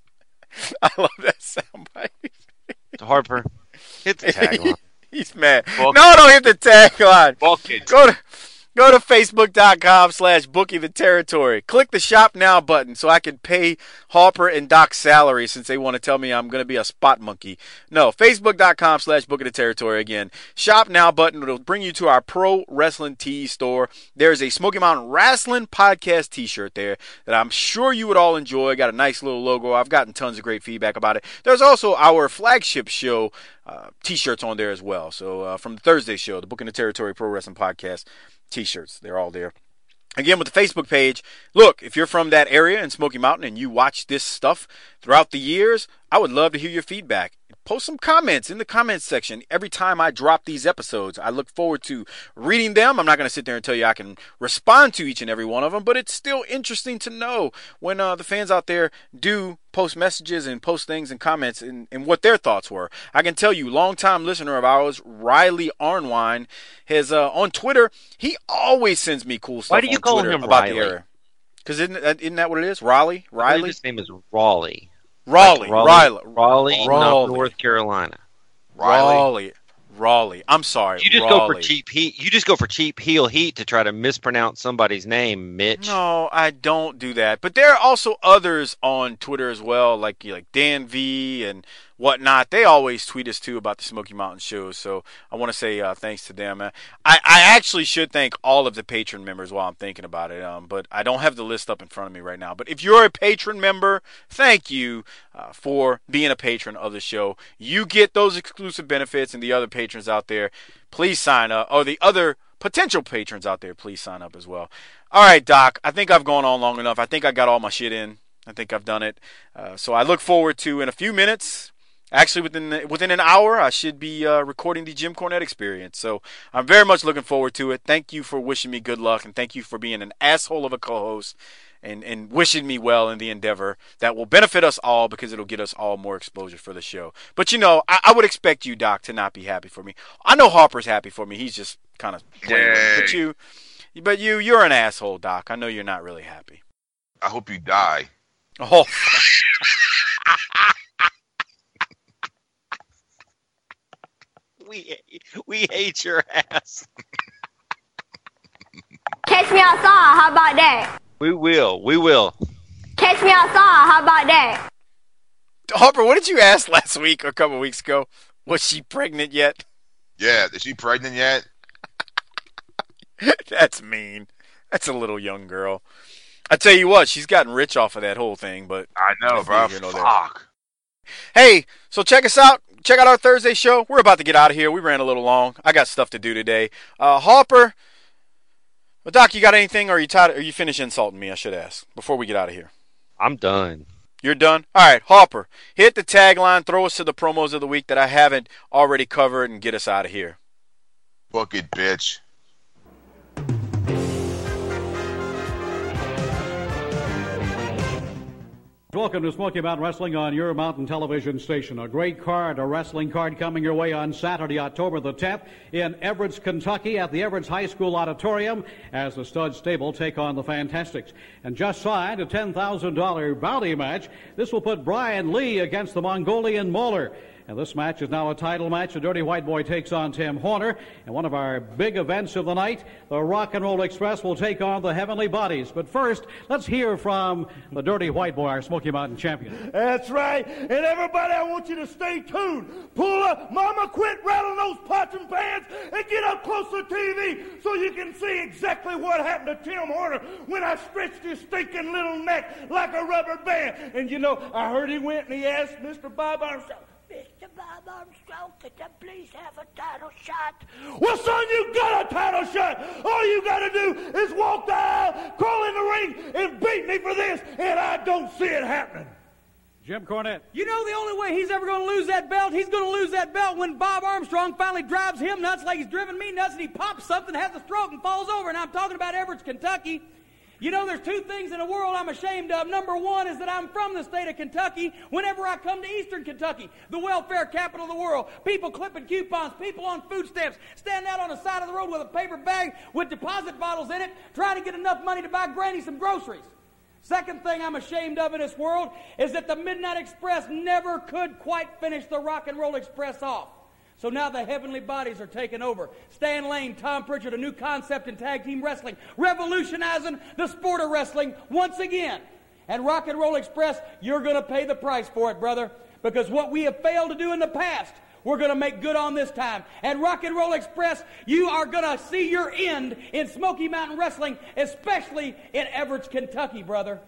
I love that soundbite. Harper, hit the tagline. He's mad. Bulk. No, don't hit the tagline. Go to go to facebook.com slash bookie the territory. Click the shop now button so I can pay Harper and Doc's salary since they want to tell me I'm going to be a spot monkey. No, facebook.com slash bookie the territory again. Shop now button. It'll bring you to our pro wrestling tee store. There's a Smoky Mountain Wrestling podcast t-shirt there that I'm sure you would all enjoy. Got a nice little logo. I've gotten tons of great feedback about it. There's also our flagship show uh, t-shirts on there as well. So uh, from the Thursday show, the Booking the Territory Pro Wrestling Podcast t-shirts, they're all there. Again, with the Facebook page, look, if you're from that area in Smoky Mountain and you watch this stuff throughout the years, I would love to hear your feedback. Post some comments in the comments section. Every time I drop these episodes, I look forward to reading them. I'm not going to sit there and tell you I can respond to each and every one of them, but it's still interesting to know when uh, the fans out there do post messages and post things and comments and, and what their thoughts were. I can tell you, longtime listener of ours, Riley Arnwine, has uh, on Twitter, he always sends me cool stuff. Why do you on call Twitter him about Riley? the era. Because isn't, isn't that what it is? Raleigh? Riley? His name is Raleigh. Raleigh, like Raleigh, Raleigh, Raleigh, North Carolina. Raleigh, Raleigh. I'm sorry. You just Raleigh. go for cheap heat. You just go for cheap heel heat to try to mispronounce somebody's name, Mitch. No, I don't do that. But there are also others on Twitter as well, like like Dan V and whatnot. They always tweet us too about the Smoky Mountain shows. So I want to say uh, thanks to them. I I actually should thank all of the patron members while I'm thinking about it. Um, but I don't have the list up in front of me right now. But if you're a patron member, thank you uh, for being a patron of the show. You get those exclusive benefits, and the other patrons out there, please sign up. Or the other potential patrons out there, please sign up as well. All right, Doc. I think I've gone on long enough. I think I got all my shit in. I think I've done it. Uh, so I look forward to, in a few minutes, actually within within an hour, I should be uh, recording the Jim Cornette Experience. So I'm very much looking forward to it. Thank you for wishing me good luck, and thank you for being an asshole of a co-host and, and wishing me well in the endeavor that will benefit us all because it'll get us all more exposure for the show. But, you know, I, I would expect you, Doc, to not be happy for me. I know Harper's happy for me. He's just kind of playing with me. But you, but you, you're an asshole, Doc. I know you're not really happy. I hope you die. Oh, we we hate your ass. Catch me outside. How about that? We will. We will. Catch me outside. How about that? Harper, what did you ask last week or a couple weeks ago? Was she pregnant yet? Yeah, is she pregnant yet? That's mean. That's a little young girl. I tell you what, she's gotten rich off of that whole thing, but I know, bro. Fuck. Hey, so check us out. Check out our Thursday show. We're about to get out of here. We ran a little long. I got stuff to do today. Uh, Harper, well, Doc, you got anything, or are you tired? Are you finished insulting me? I should ask before we get out of here. I'm done. You're done? All right, Harper, hit the tagline. Throw us to the promos of the week that I haven't already covered, and get us out of here. Book it, bitch. Welcome to Smoky Mountain Wrestling on your mountain television station. A great card, a wrestling card coming your way on Saturday, October the tenth in Everett, Kentucky at the Everett High School Auditorium as the Stud Stable take on the Fantastics. And just signed a ten thousand dollars bounty match. This will put Brian Lee against the Mongolian Moeller. And this match is now a title match. The Dirty White Boy takes on Tim Horner. And one of our big events of the night, the Rock and Roll Express will take on the Heavenly Bodies. But first, let's hear from the Dirty White Boy, our Smoky Mountain champion. That's right. And everybody, I want you to stay tuned. Pull up. Mama, quit rattling those pots and pans and get up close to T V so you can see exactly what happened to Tim Horner when I stretched his stinking little neck like a rubber band. And you know, I heard he went and he asked Mister Bob Armstrong, Mister Bob Armstrong, could I please have a title shot? Well, son, you got a title shot. All you got to do is walk the aisle, crawl in the ring, and beat me for this, and I don't see it happening. Jim Cornette. You know the only way he's ever going to lose that belt, he's going to lose that belt when Bob Armstrong finally drives him nuts like he's driven me nuts, and he pops something, has a stroke, and falls over. And I'm talking about Everett, Kentucky. You know, there's two things in the world I'm ashamed of. Number one is that I'm from the state of Kentucky. Whenever I come to Eastern Kentucky, the welfare capital of the world, people clipping coupons, people on food stamps, standing out on the side of the road with a paper bag with deposit bottles in it, trying to get enough money to buy Granny some groceries. Second thing I'm ashamed of in this world is that the Midnight Express never could quite finish the Rock and Roll Express off. So now the Heavenly Bodies are taking over. Stan Lane, Tom Pritchard, a new concept in tag team wrestling, revolutionizing the sport of wrestling once again. And Rock and Roll Express, you're going to pay the price for it, brother, because what we have failed to do in the past, we're going to make good on this time. And Rock and Roll Express, you are going to see your end in Smoky Mountain Wrestling, especially in Everett, Kentucky, brother.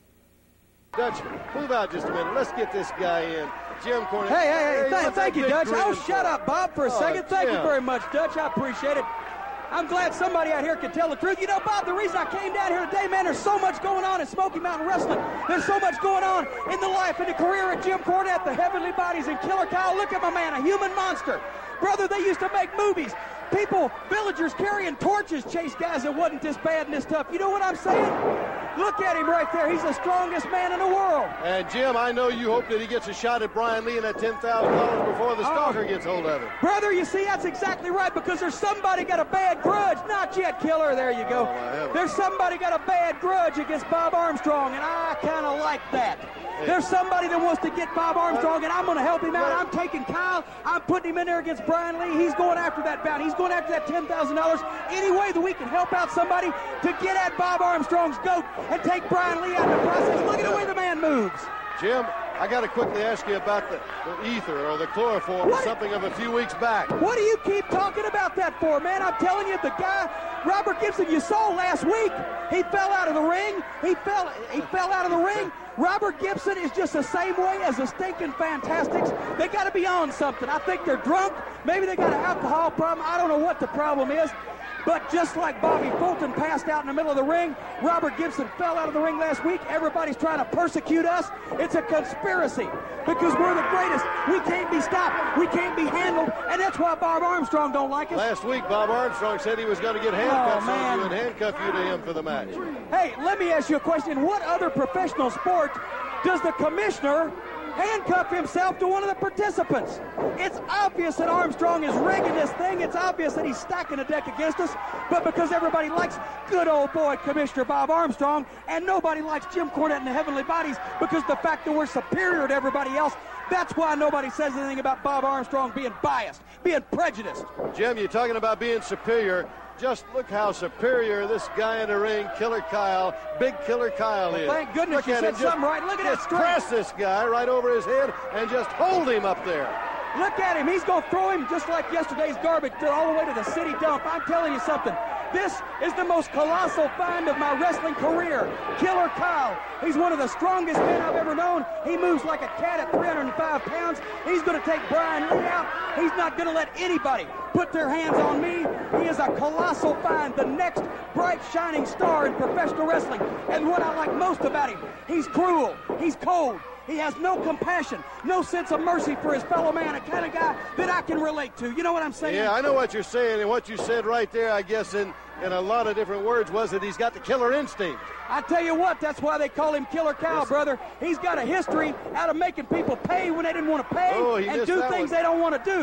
Dutch, move out just a minute. Let's get this guy in. Jim Cornette. Hey, hey, hey, th- what's thank that you, big Dutch. grin Oh, for? shut up, Bob, for a Oh, second. Thank Jim. you very much, Dutch. I appreciate it. I'm glad somebody out here can tell the truth. You know, Bob, the reason I came down here today, man, there's so much going on in Smoky Mountain Wrestling. There's so much going on in the life and the career of Jim Cornette, the Heavenly Bodies, and Killer Kyle. Look at my man, a human monster. Brother, they used to make movies. People, villagers carrying torches chase guys that wasn't this bad and this tough. You know what I'm saying? Look at him right there. He's the strongest man in the world. And, Jim, I know you hope that he gets a shot at Brian Lee and that ten thousand dollars before the stalker Oh. gets hold of it. Brother, you see, that's exactly right, because there's somebody got a bad grudge. Not yet, Killer. There you go. Oh, my heavens. There's somebody got a bad grudge against Bob Armstrong, and I kind of like that. There's somebody that wants to get Bob Armstrong, and I'm going to help him out. I'm taking Kyle. I'm putting him in there against Brian Lee. He's going after that bout. He's going after that ten thousand dollars. Any way that we can help out somebody to get at Bob Armstrong's goat and take Brian Lee out of the process. Look at the way the man moves. Jim, I got to quickly ask you about the, the ether or the chloroform, What? something of a few weeks back. What do you keep talking about that for, man? I'm telling you, the guy, Robert Gibson, you saw last week, he fell out of the ring. He fell, he fell out of the ring. Robert Gibson is just the same way as the stinking Fantastics. They got to be on something. I think they're drunk. Maybe they got an alcohol problem. I don't know what the problem is. But just like Bobby Fulton passed out in the middle of the ring, Robert Gibson fell out of the ring last week. Everybody's trying to persecute us. It's a conspiracy because we're the greatest. We can't be stopped. We can't be handled. And that's why Bob Armstrong don't like us. Last week, Bob Armstrong said he was going to get handcuffs Oh, on man. you and handcuff you to him for the match. Hey, let me ask you a question. What other professional sport does the commissioner handcuff himself to one of the participants? It's obvious that Armstrong is rigging this thing. It's obvious that he's stacking a deck against us. But because everybody likes good old boy Commissioner Bob Armstrong and nobody likes Jim Cornette and the Heavenly Bodies because the fact that we're superior to everybody else, that's why nobody says anything about Bob Armstrong being biased, being prejudiced. Jim, you're talking about being superior. Just look how superior this guy in the ring, Killer Kyle, Big Killer Kyle is. Thank goodness Look you at said him, just- something right. Look at that just strength. press this guy right over his head and just hold him up there. Look at him. He's going to throw him just like yesterday's garbage all the way to the city dump. I'm telling you something. This is the most colossal find of my wrestling career. Killer Kyle. He's one of the strongest men I've ever known. He moves like a cat at three hundred five pounds. He's going to take Brian Lee out. He's not going to let anybody put their hands on me. He is a colossal find, the next bright shining star in professional wrestling. And what I like most about him, he's cruel. He's cold. He has no compassion, no sense of mercy for his fellow man, a kind of guy that I can relate to. You know what I'm saying? Yeah, I know what you're saying, and what you said right there, I guess, in, in a lot of different words, was that he's got the killer instinct. I tell you what, that's why they call him Killer Kyle, Yes. brother. He's got a history out of making people pay when they didn't want to pay Oh, he and missed do that things one. they don't want to do.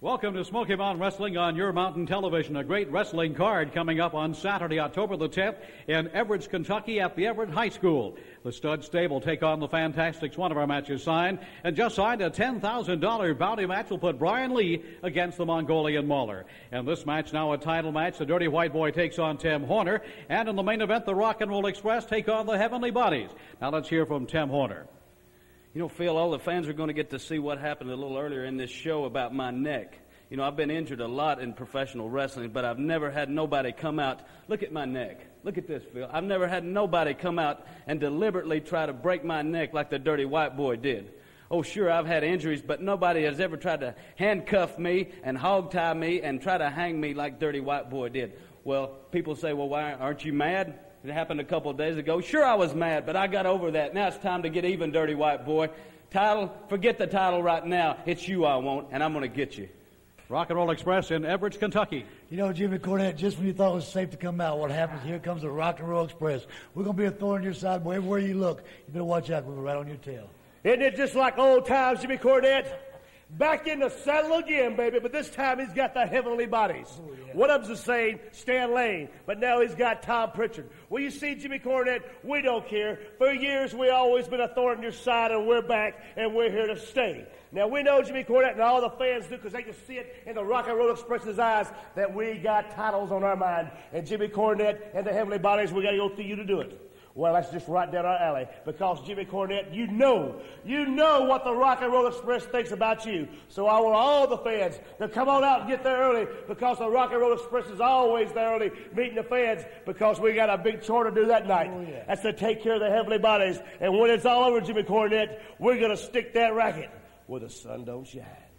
Welcome to Smoky Mountain Wrestling on your mountain television. A great wrestling card coming up on Saturday, October the tenth in Everett, Kentucky at the Everett High School. The Stud Stable take on the Fantastics. One of our matches signed, and just signed a ten thousand dollars bounty match will put Brian Lee against the Mongolian Mauler. And this match now a title match. The Dirty White Boy takes on Tim Horner. And in the main event, the Rock and Roll Express take on the Heavenly Bodies. Now let's hear from Tim Horner. You know, Phil, all the fans are going to get to see what happened a little earlier in this show about my neck. You know, I've been injured a lot in professional wrestling, but I've never had nobody come out. Look at my neck. Look at this, Phil. I've never had nobody come out and deliberately try to break my neck like the Dirty White Boy did. Oh, sure, I've had injuries, but nobody has ever tried to handcuff me and hog-tie me and try to hang me like Dirty White Boy did. Well, people say, well, why aren't you mad? It happened a couple of days ago. Sure, I was mad, but I got over that. Now it's time to get even, Dirty White Boy. Title, forget the title right now. It's you I want, and I'm going to get you. Rock and Roll Express in Everett, Kentucky. You know, Jimmy Cornette, just when you thought it was safe to come out, what happens? Here comes the Rock and Roll Express. We're going to be a thorn in your side, boy. Everywhere you look, you better watch out. We'll be right on your tail. Isn't it just like old times, Jimmy Cornette? Back in the saddle again, baby, but this time he's got the Heavenly Bodies. Oh, yeah. One of them's the same, Stan Lane, but now he's got Tom Pritchard. Well, you see, Jimmy Cornette, we don't care. For years, we always been a thorn in your side, and we're back, and we're here to stay. Now, we know, Jimmy Cornette, and all the fans do, because they can see it in the Rock and Roll Express's eyes, that we got titles on our mind. And Jimmy Cornette and the Heavenly Bodies, we got to go through you to do it. Well, that's just right down our alley, because Jimmy Cornette, you know, you know what the Rock and Roll Express thinks about you. So I want all the fans to come on out and get there early, because the Rock and Roll Express is always there early meeting the fans, because we got a big chore to do that night. Oh, yeah. That's to take care of the Heavenly Bodies. And when it's all over, Jimmy Cornette, we're going to stick that racket where the sun don't shine.